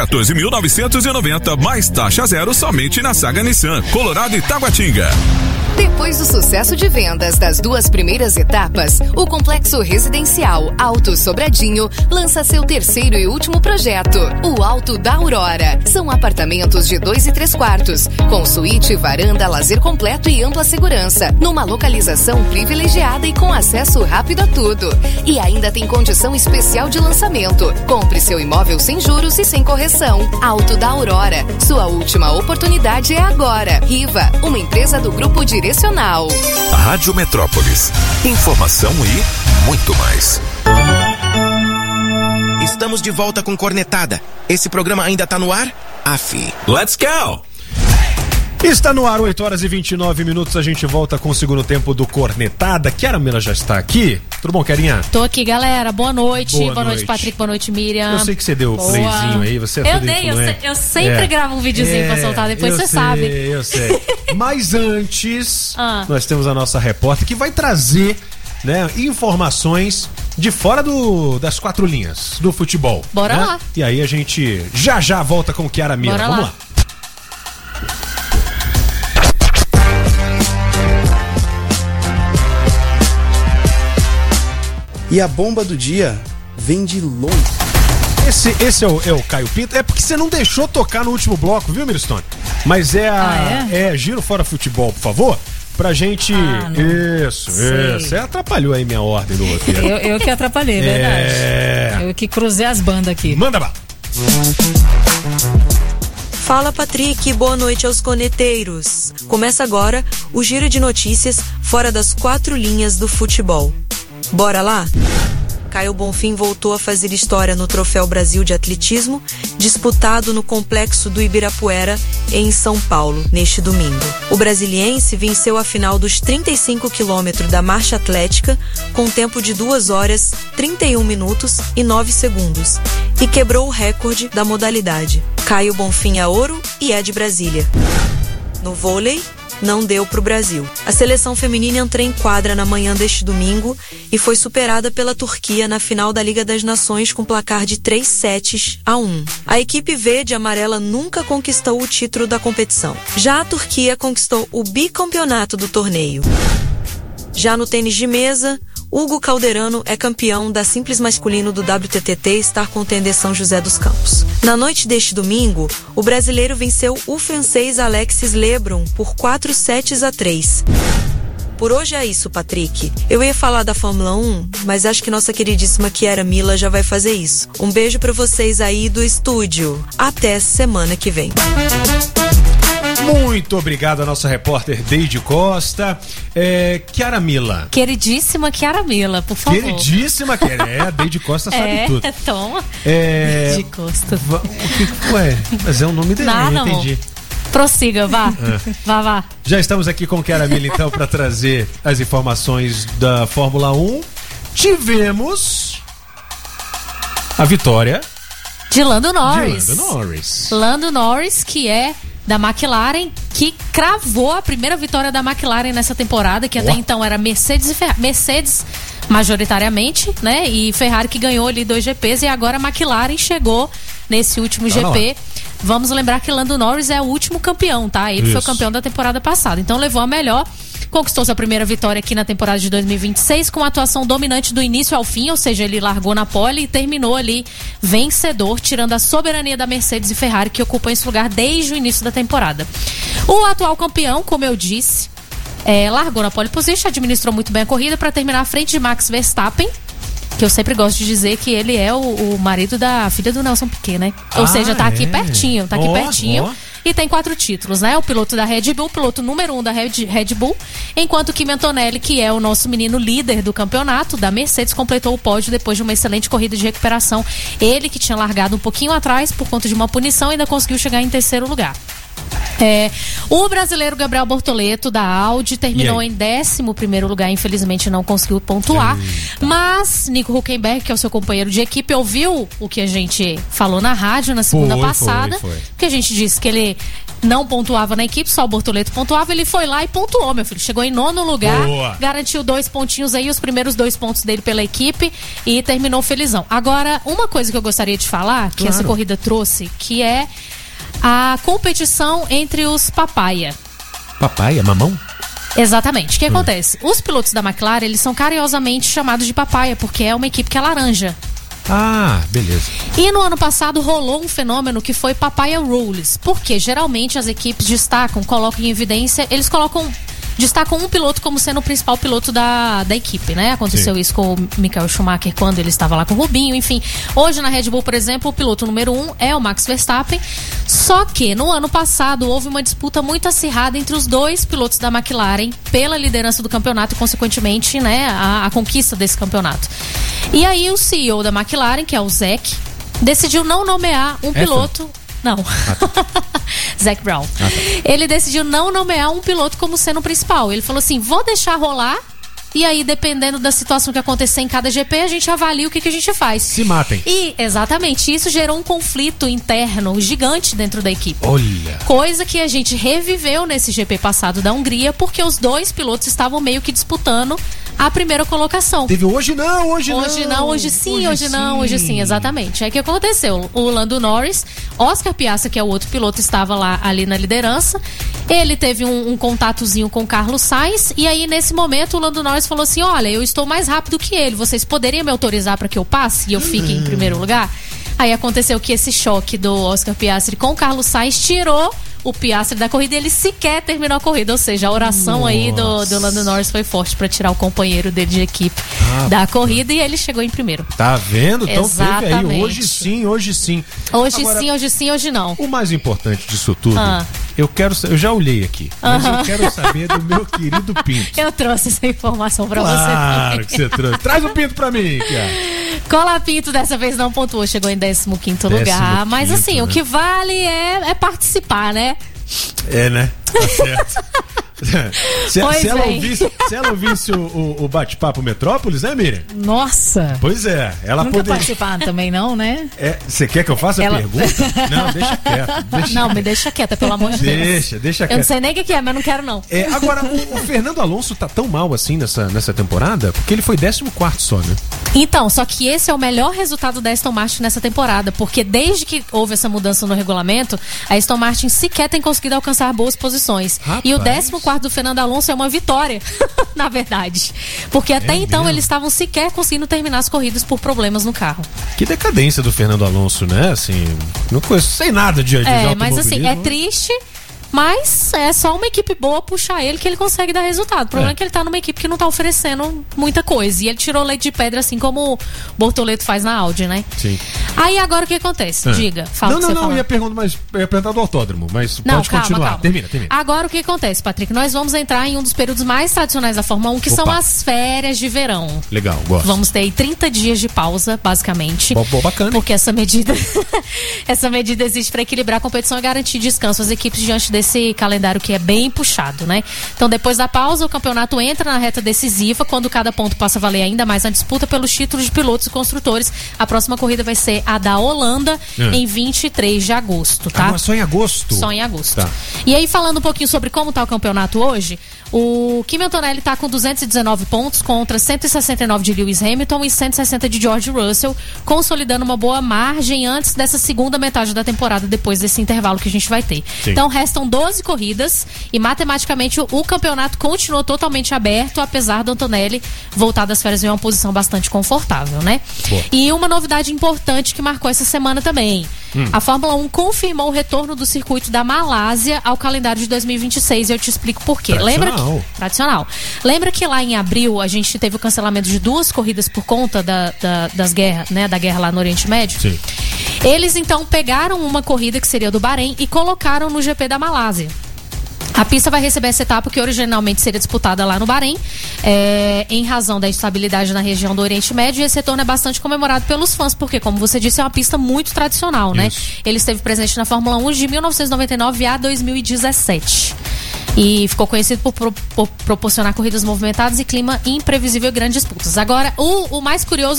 114.990 mais taxa zero somente na Saga Nissan, Colorado e Taguatinga. Depois do sucesso de vendas das duas primeiras etapas, o Complexo Residencial Alto Sobradinho lança seu terceiro e último projeto, o Alto da Aurora. São apartamentos de 2 e 3 quartos, com suíte, varanda, lazer completo e ampla segurança, numa localização privilegiada e com acesso rápido a tudo. E ainda tem condição especial de lançamento. Compre seu imóvel sem juros e sem correção. Alto da Aurora, sua última oportunidade é agora. Riva, uma empresa do Grupo Direcional. Rádio Metrópolis. Informação e muito mais. Estamos de volta com Cornetada. Esse programa ainda tá no ar? Let's go! Está no ar, 8h29. A gente volta com o segundo tempo do Cornetada. Chiara Mira já está aqui. Tudo bom, Chiarinha? Tô aqui, galera. Boa noite. Boa noite, Patrick. Boa noite, Miriam. Eu sei que você deu o playzinho aí. Você é eu sempre gravo um videozinho pra soltar, depois você sabe. Eu sei. Mas antes, nós temos a nossa repórter que vai trazer, né, informações de fora das quatro linhas do futebol. Bora lá. E aí a gente já volta com Chiara Mira. Vamos lá. E a bomba do dia vem de longe. Esse é o Caio Pinto. É porque você não deixou tocar no último bloco, viu, Milestone? Mas Giro Fora Futebol, por favor. Pra gente... Isso. Você atrapalhou aí minha ordem do roteiro. Eu que atrapalhei, verdade. Eu que cruzei as bandas aqui. Manda lá. Fala, Patrick, boa noite aos coneteiros. Começa agora o giro de notícias fora das 4 linhas do futebol. Bora lá? Caio Bonfim voltou a fazer história no Troféu Brasil de Atletismo, disputado no Complexo do Ibirapuera, em São Paulo, neste domingo. O brasiliense venceu a final dos 35 quilômetros da marcha atlética com tempo de 2 horas, 31 minutos e 9 segundos e quebrou o recorde da modalidade. Caio Bonfim é ouro e é de Brasília. No vôlei, não deu para o Brasil. A seleção feminina entrou em quadra na manhã deste domingo e foi superada pela Turquia na final da Liga das Nações com placar de 3-1. A equipe verde e amarela nunca conquistou o título da competição. Já a Turquia conquistou o bicampeonato do torneio. Já no tênis de mesa, Hugo Calderano é campeão da simples masculino do WTT Star Contender São José dos Campos. Na noite deste domingo, o brasileiro venceu o francês Alexis Lebrun por 4-3. Por hoje é isso, Patrick. Eu ia falar da Fórmula 1, mas acho que nossa queridíssima Chiara Mila já vai fazer isso. Um beijo pra vocês aí do estúdio. Até semana que vem. Muito obrigado a nossa repórter Deide Costa. Chiara Mila. Queridíssima Chiara Mila, por favor. Queridíssima, a Deide Costa sabe tudo. Toma. Deide Costa. O que foi? Mas é o nome dele, não entendi. Prossiga, vá. Vá. Já estamos aqui com Chiara Mila, então, para trazer as informações da Fórmula 1. Tivemos a vitória de Lando Norris. Lando Norris, que é da McLaren, que cravou a primeira vitória da McLaren nessa temporada, que até então era Mercedes majoritariamente, né? E Ferrari que ganhou ali 2 GPs, e agora a McLaren chegou nesse último GP. Vamos lembrar que Lando Norris é o último campeão, tá? Ele foi o campeão da temporada passada, então levou a melhor. Conquistou sua primeira vitória aqui na temporada de 2026 com uma atuação dominante do início ao fim, ou seja, ele largou na pole e terminou ali vencedor, tirando a soberania da Mercedes e Ferrari, que ocupam esse lugar desde o início da temporada. O atual campeão, como eu disse, largou na pole position, administrou muito bem a corrida para terminar à frente de Max Verstappen, que eu sempre gosto de dizer que ele é o marido da filha do Nelson Piquet, né? Ou seja, tá aqui pertinho, E tem 4 títulos, né? O piloto da Red Bull, piloto número 1 da Red Bull, enquanto que Antonelli, que é o nosso menino líder do campeonato da Mercedes, completou o pódio depois de uma excelente corrida de recuperação. Ele, que tinha largado um pouquinho atrás por conta de uma punição, ainda conseguiu chegar em 3º lugar. O brasileiro Gabriel Bortoleto da Audi terminou em 11º lugar, infelizmente não conseguiu pontuar, mas Nico Hülkenberg, que é o seu companheiro de equipe, ouviu o que a gente falou na rádio na segunda passada, que a gente disse que ele não pontuava na equipe, só o Bortoleto pontuava. Ele foi lá e pontuou, meu filho, chegou em 9º lugar, garantiu 2 pontinhos aí, os primeiros 2 pontos dele pela equipe, e terminou felizão. Agora, uma coisa que eu gostaria de falar, que essa corrida trouxe, que é a competição entre os papaya. Papaya? Mamão? Exatamente. O que acontece? Os pilotos da McLaren, eles são carinhosamente chamados de papaya, porque é uma equipe que é laranja. Ah, beleza. E no ano passado rolou um fenômeno que foi Papaya Rules, porque geralmente as equipes colocam em evidência, destacam um piloto como sendo o principal piloto da equipe, né? Aconteceu isso com o Michael Schumacher quando ele estava lá com o Rubinho, enfim. Hoje na Red Bull, por exemplo, o piloto número 1 é o Max Verstappen, só que no ano passado houve uma disputa muito acirrada entre os 2 pilotos da McLaren pela liderança do campeonato e, consequentemente, né, a conquista desse campeonato. E aí o CEO da McLaren, que é o Zac, decidiu não nomear um piloto... Não. Zac Brown. Ele decidiu não nomear um piloto como sendo o principal. Ele falou assim, vou deixar rolar, e aí, dependendo da situação que acontecer em cada GP, a gente avalia o que a gente faz. Se matem. E, exatamente, isso gerou um conflito interno gigante dentro da equipe. Olha. Coisa que a gente reviveu nesse GP passado da Hungria, porque os 2 pilotos estavam meio que disputando a primeira colocação. Teve hoje não, hoje sim, exatamente. Aí o que aconteceu? O Lando Norris, Oscar Piastri, que é o outro piloto, estava lá ali na liderança. Ele teve um contatozinho com o Carlos Sainz, e aí nesse momento o Lando Norris falou assim, olha, eu estou mais rápido que ele, vocês poderiam me autorizar para que eu passe e eu fique em primeiro lugar? Aí aconteceu que esse choque do Oscar Piastri com o Carlos Sainz tirou o Piastri da corrida e ele sequer terminou a corrida. Ou seja, a oração aí do Lando Norris foi forte para tirar o companheiro dele de equipe da corrida e ele chegou em primeiro. Tá vendo? Então teve aí, hoje sim. Hoje sim, hoje não. O mais importante disso tudo, eu já olhei aqui, mas eu quero saber do meu querido Pinto. Eu trouxe essa informação pra você. Claro que você trouxe. Traz o Pinto pra mim, Kia. Colapinto dessa vez não pontuou, chegou em 15º lugar. Mas assim, o que vale é participar, né? É, né? Tá certo. Se ela ouvisse o bate-papo Metrópolis, né, Miriam? Nossa! Pois é, ela nunca poderia participar também não, né? Você quer que eu faça a pergunta? Não, deixa quieto. Me deixa quieta, pelo amor de Deus. Deixa quieto. Eu não sei nem o que é, mas não quero não. Agora, o Fernando Alonso tá tão mal assim nessa temporada, porque ele foi 14º só, né? Então, só que esse é o melhor resultado da Aston Martin nessa temporada, porque desde que houve essa mudança no regulamento, a Aston Martin sequer tem conseguido alcançar boas posições. Rapaz. E o 14º do Fernando Alonso é uma vitória, na verdade. Porque até então mesmo? Eles estavam sequer conseguindo terminar as corridas por problemas no carro. Que decadência do Fernando Alonso, né? Assim, não conheço, sei nada de mas assim, é triste. Mas é só uma equipe boa puxar ele que ele consegue dar resultado. O problema é que ele tá numa equipe que não tá oferecendo muita coisa. E ele tirou leite de pedra, assim como o Bortoleto faz na Audi, né? Sim. Aí agora o que acontece? Diga, fala. Não, eu ia perguntar do autódromo, mas pode continuar. Calma. Termina. Agora o que acontece, Patrick? Nós vamos entrar em um dos períodos mais tradicionais da Fórmula 1, que são as férias de verão. Legal, gosto. Vamos ter aí 30 dias de pausa, basicamente. Bacana. Porque essa medida existe para equilibrar a competição e garantir descanso às equipes diante desse calendário que é bem puxado, né? Então, depois da pausa, o campeonato entra na reta decisiva, quando cada ponto passa a valer ainda mais na disputa pelos títulos de pilotos e construtores. A próxima corrida vai ser a da Holanda, em 23 de agosto, tá? Só em agosto? Só em agosto. Tá. E aí, falando um pouquinho sobre como tá o campeonato hoje, o Kimi Antonelli tá com 219 pontos contra 169 de Lewis Hamilton e 160 de George Russell, consolidando uma boa margem antes dessa segunda metade da temporada, depois desse intervalo que a gente vai ter. Sim. Então, restam 12 corridas e matematicamente o campeonato continuou totalmente aberto, apesar do Antonelli voltar das férias em uma posição bastante confortável, né? Boa. E uma novidade importante que marcou essa semana também. A Fórmula 1 confirmou o retorno do circuito da Malásia ao calendário de 2026 e eu te explico por quê. Tradicional. Lembra que lá em abril a gente teve o cancelamento de 2 corridas por conta das guerras, né? Da guerra lá no Oriente Médio? Sim. Eles então pegaram uma corrida que seria do Bahrein e colocaram no GP da Malásia. A pista vai receber essa etapa que originalmente seria disputada lá no Bahrein, em razão da instabilidade na região do Oriente Médio, e esse retorno é bastante comemorado pelos fãs, porque, como você disse, é uma pista muito tradicional, né? Ele esteve presente na Fórmula 1 de 1999 a 2017. E ficou conhecido por proporcionar corridas movimentadas e clima imprevisível e grandes disputas. Agora, o mais curioso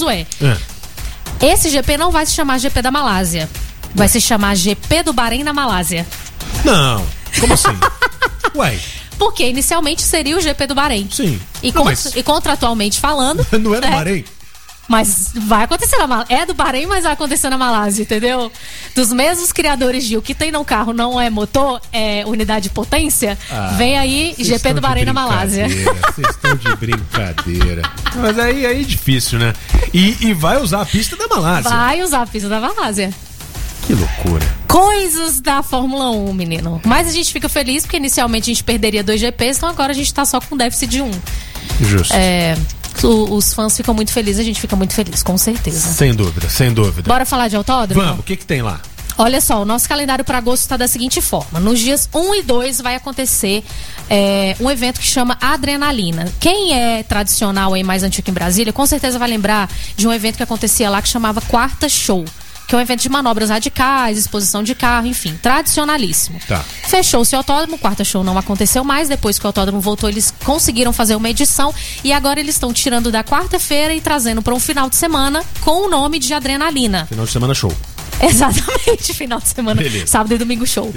esse GP não vai se chamar GP da Malásia. Vai se chamar GP do Bahrein na Malásia. Não, como assim? Ué. Porque inicialmente seria o GP do Bahrein. Sim. E contratualmente falando... Não é do Bahrein? Mas vai acontecer na Malásia. É do Bahrein, mas vai acontecer na Malásia, entendeu? Dos mesmos criadores de o que tem no carro não é motor, é unidade de potência. Vem aí GP do Bahrein na Malásia. Vocês estão de brincadeira. Mas aí é difícil, né? E vai usar a pista da Malásia. Vai usar a pista da Malásia. Que loucura. Coisas da Fórmula 1, menino. Mas a gente fica feliz porque inicialmente a gente perderia 2 GPs, então agora a gente tá só com déficit de 1. Justo. Os fãs ficam muito felizes, a gente fica muito feliz, com certeza. Sem dúvida. Bora falar de autódromo? Vamos, o que tem lá? Olha só, o nosso calendário para agosto está da seguinte forma. Nos dias 1 e 2 vai acontecer um evento que chama Adrenalina. Quem é tradicional aí, mais antigo em Brasília, com certeza vai lembrar de um evento que acontecia lá que chamava Quarta Show, que é um evento de manobras radicais, exposição de carro, enfim, tradicionalíssimo. Tá. Fechou-se o autódromo, Quarta Show não aconteceu mais, depois que o autódromo voltou, eles conseguiram fazer uma edição e agora eles estão tirando da quarta-feira e trazendo para um final de semana com o nome de Adrenalina. Final de semana show. Exatamente, final de semana, sábado e domingo show.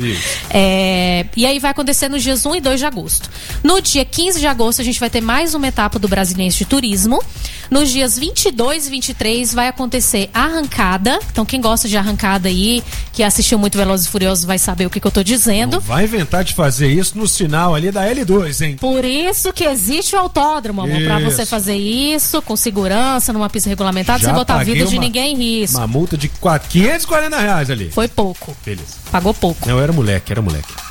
E aí vai acontecer nos dias 1 e 2 de agosto. No dia 15 de agosto a gente vai ter mais uma etapa do Brasiliense de Turismo. Nos dias 22 e 23 vai acontecer a arrancada. Então quem gosta de arrancada aí, que assistiu muito Velozes e Furiosos, vai saber o que eu tô dizendo. Não vai inventar de fazer isso no sinal ali da L2, hein? Por isso que existe o autódromo, amor, pra você fazer isso com segurança, numa pista regulamentada, sem botar a vida de ninguém em risco. Uma multa de R$540 ali. Foi pouco. Beleza. Pagou pouco. Não, eu era moleque.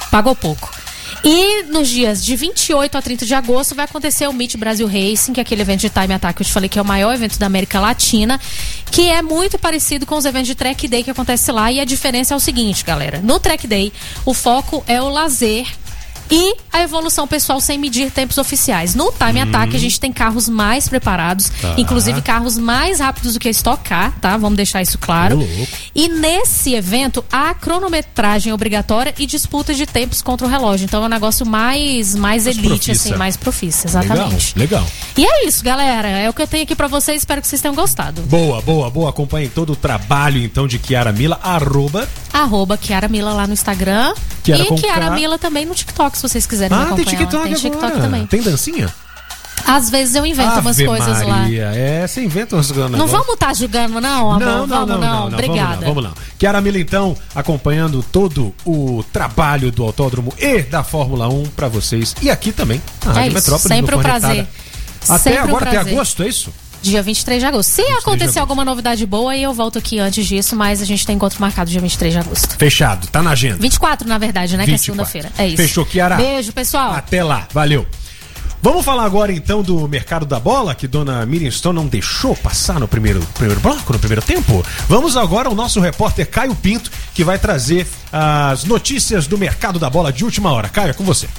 Pagou pouco. E nos dias de 28 a 30 de agosto vai acontecer o Meet Brasil Racing, que é aquele evento de time attack que eu te falei que é o maior evento da América Latina, que é muito parecido com os eventos de Track Day que acontece lá. E a diferença é o seguinte, galera. No Track Day, o foco é o lazer e a evolução pessoal sem medir tempos oficiais. No Time Attack a gente tem carros mais preparados, inclusive carros mais rápidos do que a Stock Car, tá? Vamos deixar isso claro. E nesse evento há cronometragem obrigatória e disputa de tempos contra o relógio. Então é um negócio mais elite, profissa. Assim, mais profissa, exatamente. Legal. E é isso, galera. É o que eu tenho aqui pra vocês. Espero que vocês tenham gostado. Boa. Acompanhem todo o trabalho, então, de Chiara Mila, @ Chiara Mila lá no Instagram. Chiara Mila também no TikTok, se vocês quiserem me acompanhar. Tem TikTok também. Tem dancinha? Às vezes eu invento umas coisas Maria. Lá. Você inventa umas coisas. Não vamos estar julgando, não, amor? Não. Obrigada. Vamos lá. Chiara Mila, então, acompanhando todo o trabalho do Autódromo e da Fórmula 1 pra vocês. E aqui também, na Rádio Metrópolis. Sempre um prazer. Até agora, até agosto, é isso? Dia 23 de agosto. Se acontecer alguma novidade boa, aí eu volto aqui antes disso, mas a gente tem encontro marcado dia 23 de agosto. Fechado, tá na agenda. 24, na verdade, né? 24. Que é segunda-feira. É isso. Fechou, Chiara. Beijo, pessoal. Até lá, valeu. Vamos falar agora então do mercado da bola, que dona Miriam Stone não deixou passar no primeiro bloco, no primeiro tempo. Vamos agora ao nosso repórter Caio Pinto, que vai trazer as notícias do mercado da bola de última hora. Caio, é com você.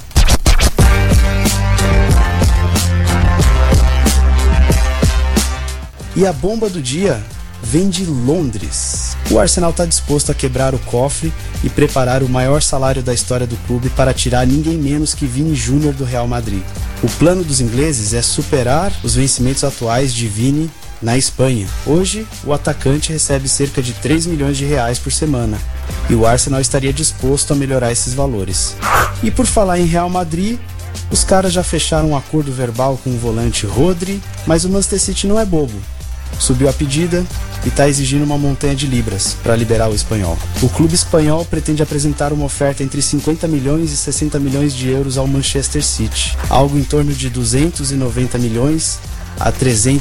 E a bomba do dia vem de Londres. O Arsenal está disposto a quebrar o cofre e preparar o maior salário da história do clube para tirar ninguém menos que Vini Júnior do Real Madrid. O plano dos ingleses é superar os vencimentos atuais de Vini na Espanha. Hoje, o atacante recebe cerca de 3 milhões de reais por semana e o Arsenal estaria disposto a melhorar esses valores. E por falar em Real Madrid, os caras já fecharam um acordo verbal com o volante Rodri, mas o Manchester City não é bobo. Subiu a pedida e está exigindo uma montanha de libras para liberar o espanhol. O clube espanhol pretende apresentar uma oferta entre 50 milhões e 60 milhões de euros ao Manchester City, algo em torno de 290 milhões a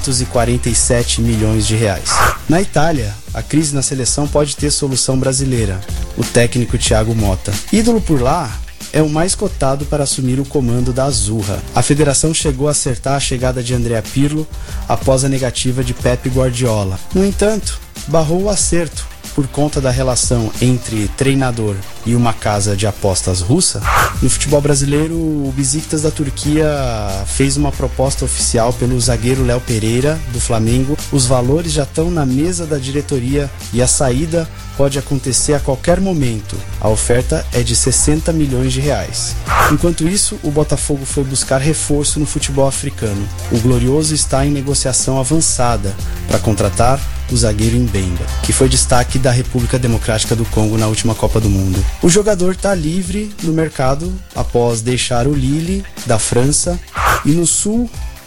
347 milhões de reais. Na Itália, a crise na seleção pode ter solução brasileira. O técnico Thiago Motta, ídolo por lá, é o mais cotado para assumir o comando da Azurra. A federação chegou a acertar a chegada de Andrea Pirlo após a negativa de Pep Guardiola. No entanto, barrou o acerto por conta da relação entre treinador e uma casa de apostas russa. No futebol brasileiro, o Besiktas da Turquia fez uma proposta oficial pelo zagueiro Léo Pereira, do Flamengo. Os valores já estão na mesa da diretoria e a saída pode acontecer a qualquer momento. A oferta é de 60 milhões de reais. Enquanto isso, o Botafogo foi buscar reforço no futebol africano. O Glorioso está em negociação avançada para contratar o zagueiro Mbemba, que foi destaque da República Democrática do Congo na última Copa do Mundo. O jogador está livre no mercado após deixar o Lille da França, e no Sul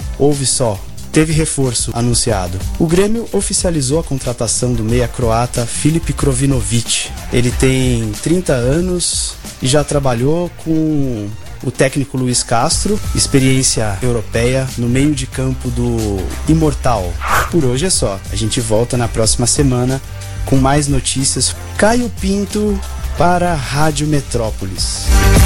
teve reforço anunciado. O Grêmio oficializou a contratação do meia croata Filip Krovinovic. Ele tem 30 anos e já trabalhou com o técnico Luiz Castro, experiência europeia no meio de campo do Imortal. Por hoje é só. A gente volta na próxima semana com mais notícias. Caio Pinto para a Rádio Metrópolis.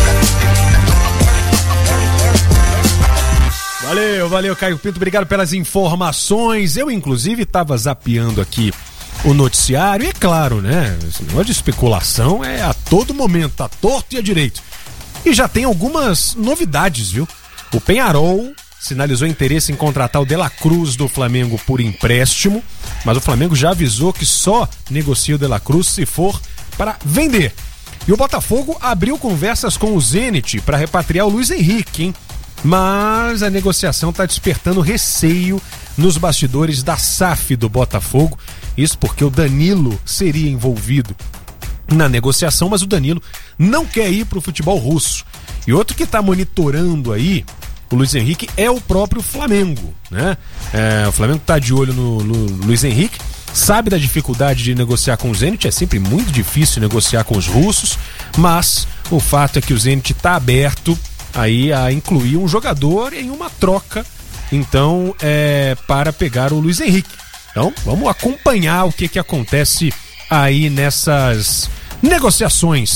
Valeu, Caio Pinto, obrigado pelas informações. Eu, inclusive, estava zapeando aqui o noticiário, e é claro, né? Esse negócio de especulação é a todo momento, a torto e a direito. E já tem algumas novidades, viu? O Peñarol sinalizou interesse em contratar o De La Cruz do Flamengo por empréstimo, mas o Flamengo já avisou que só negocia o De La Cruz se for para vender. E o Botafogo abriu conversas com o Zenit para repatriar o Luiz Henrique, hein? Mas a negociação está despertando receio nos bastidores da SAF do Botafogo. Isso porque o Danilo seria envolvido na negociação, mas o Danilo não quer ir para o futebol russo. E outro que está monitorando aí o Luiz Henrique é o próprio Flamengo, né? O Flamengo está de olho no Luiz Henrique, sabe da dificuldade de negociar com o Zenit, é sempre muito difícil negociar com os russos, mas o fato é que o Zenit está aberto aí a incluir um jogador em uma troca, então, para pegar o Luiz Henrique. Então, vamos acompanhar o que acontece aí nessas negociações.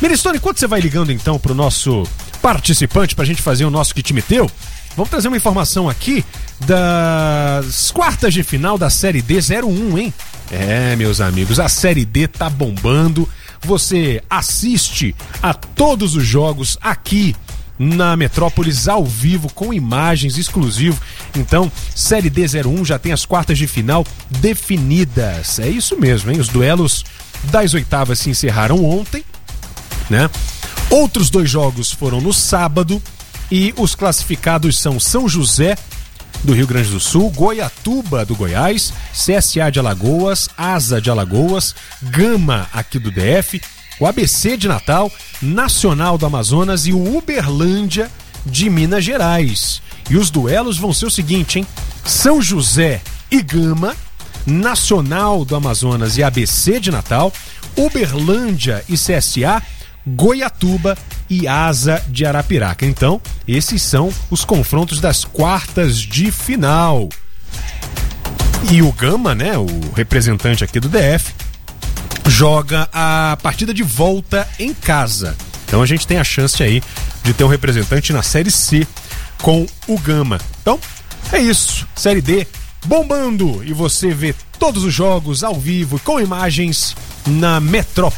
Melistone, enquanto você vai ligando então pro nosso participante pra gente fazer o nosso Que Time Teu, vamos trazer uma informação aqui das quartas de final da Série D 01, hein? Meus amigos, a Série D tá bombando. Você assiste a todos os jogos aqui na Metrópolis ao vivo, com imagens exclusivo. Então, Série D 01 já tem as quartas de final definidas. É isso mesmo, hein? Os duelos das oitavas se encerraram ontem, né? Outros 2 jogos foram no sábado e os classificados são São José do Rio Grande do Sul, Goiatuba do Goiás, CSA de Alagoas, Asa de Alagoas, Gama aqui do DF, o ABC de Natal, Nacional do Amazonas e o Uberlândia de Minas Gerais. E os duelos vão ser o seguinte, hein? São José e Gama, Nacional do Amazonas e ABC de Natal, Uberlândia e CSA, Goiatuba e Asa de Arapiraca. Então, esses são os confrontos das quartas de final. E o Gama, né, o representante aqui do DF, joga a partida de volta em casa. Então a gente tem a chance aí de ter um representante na Série C com o Gama. Então, é isso. Série D bombando. E você vê todos os jogos ao vivo com imagens na Metrópole.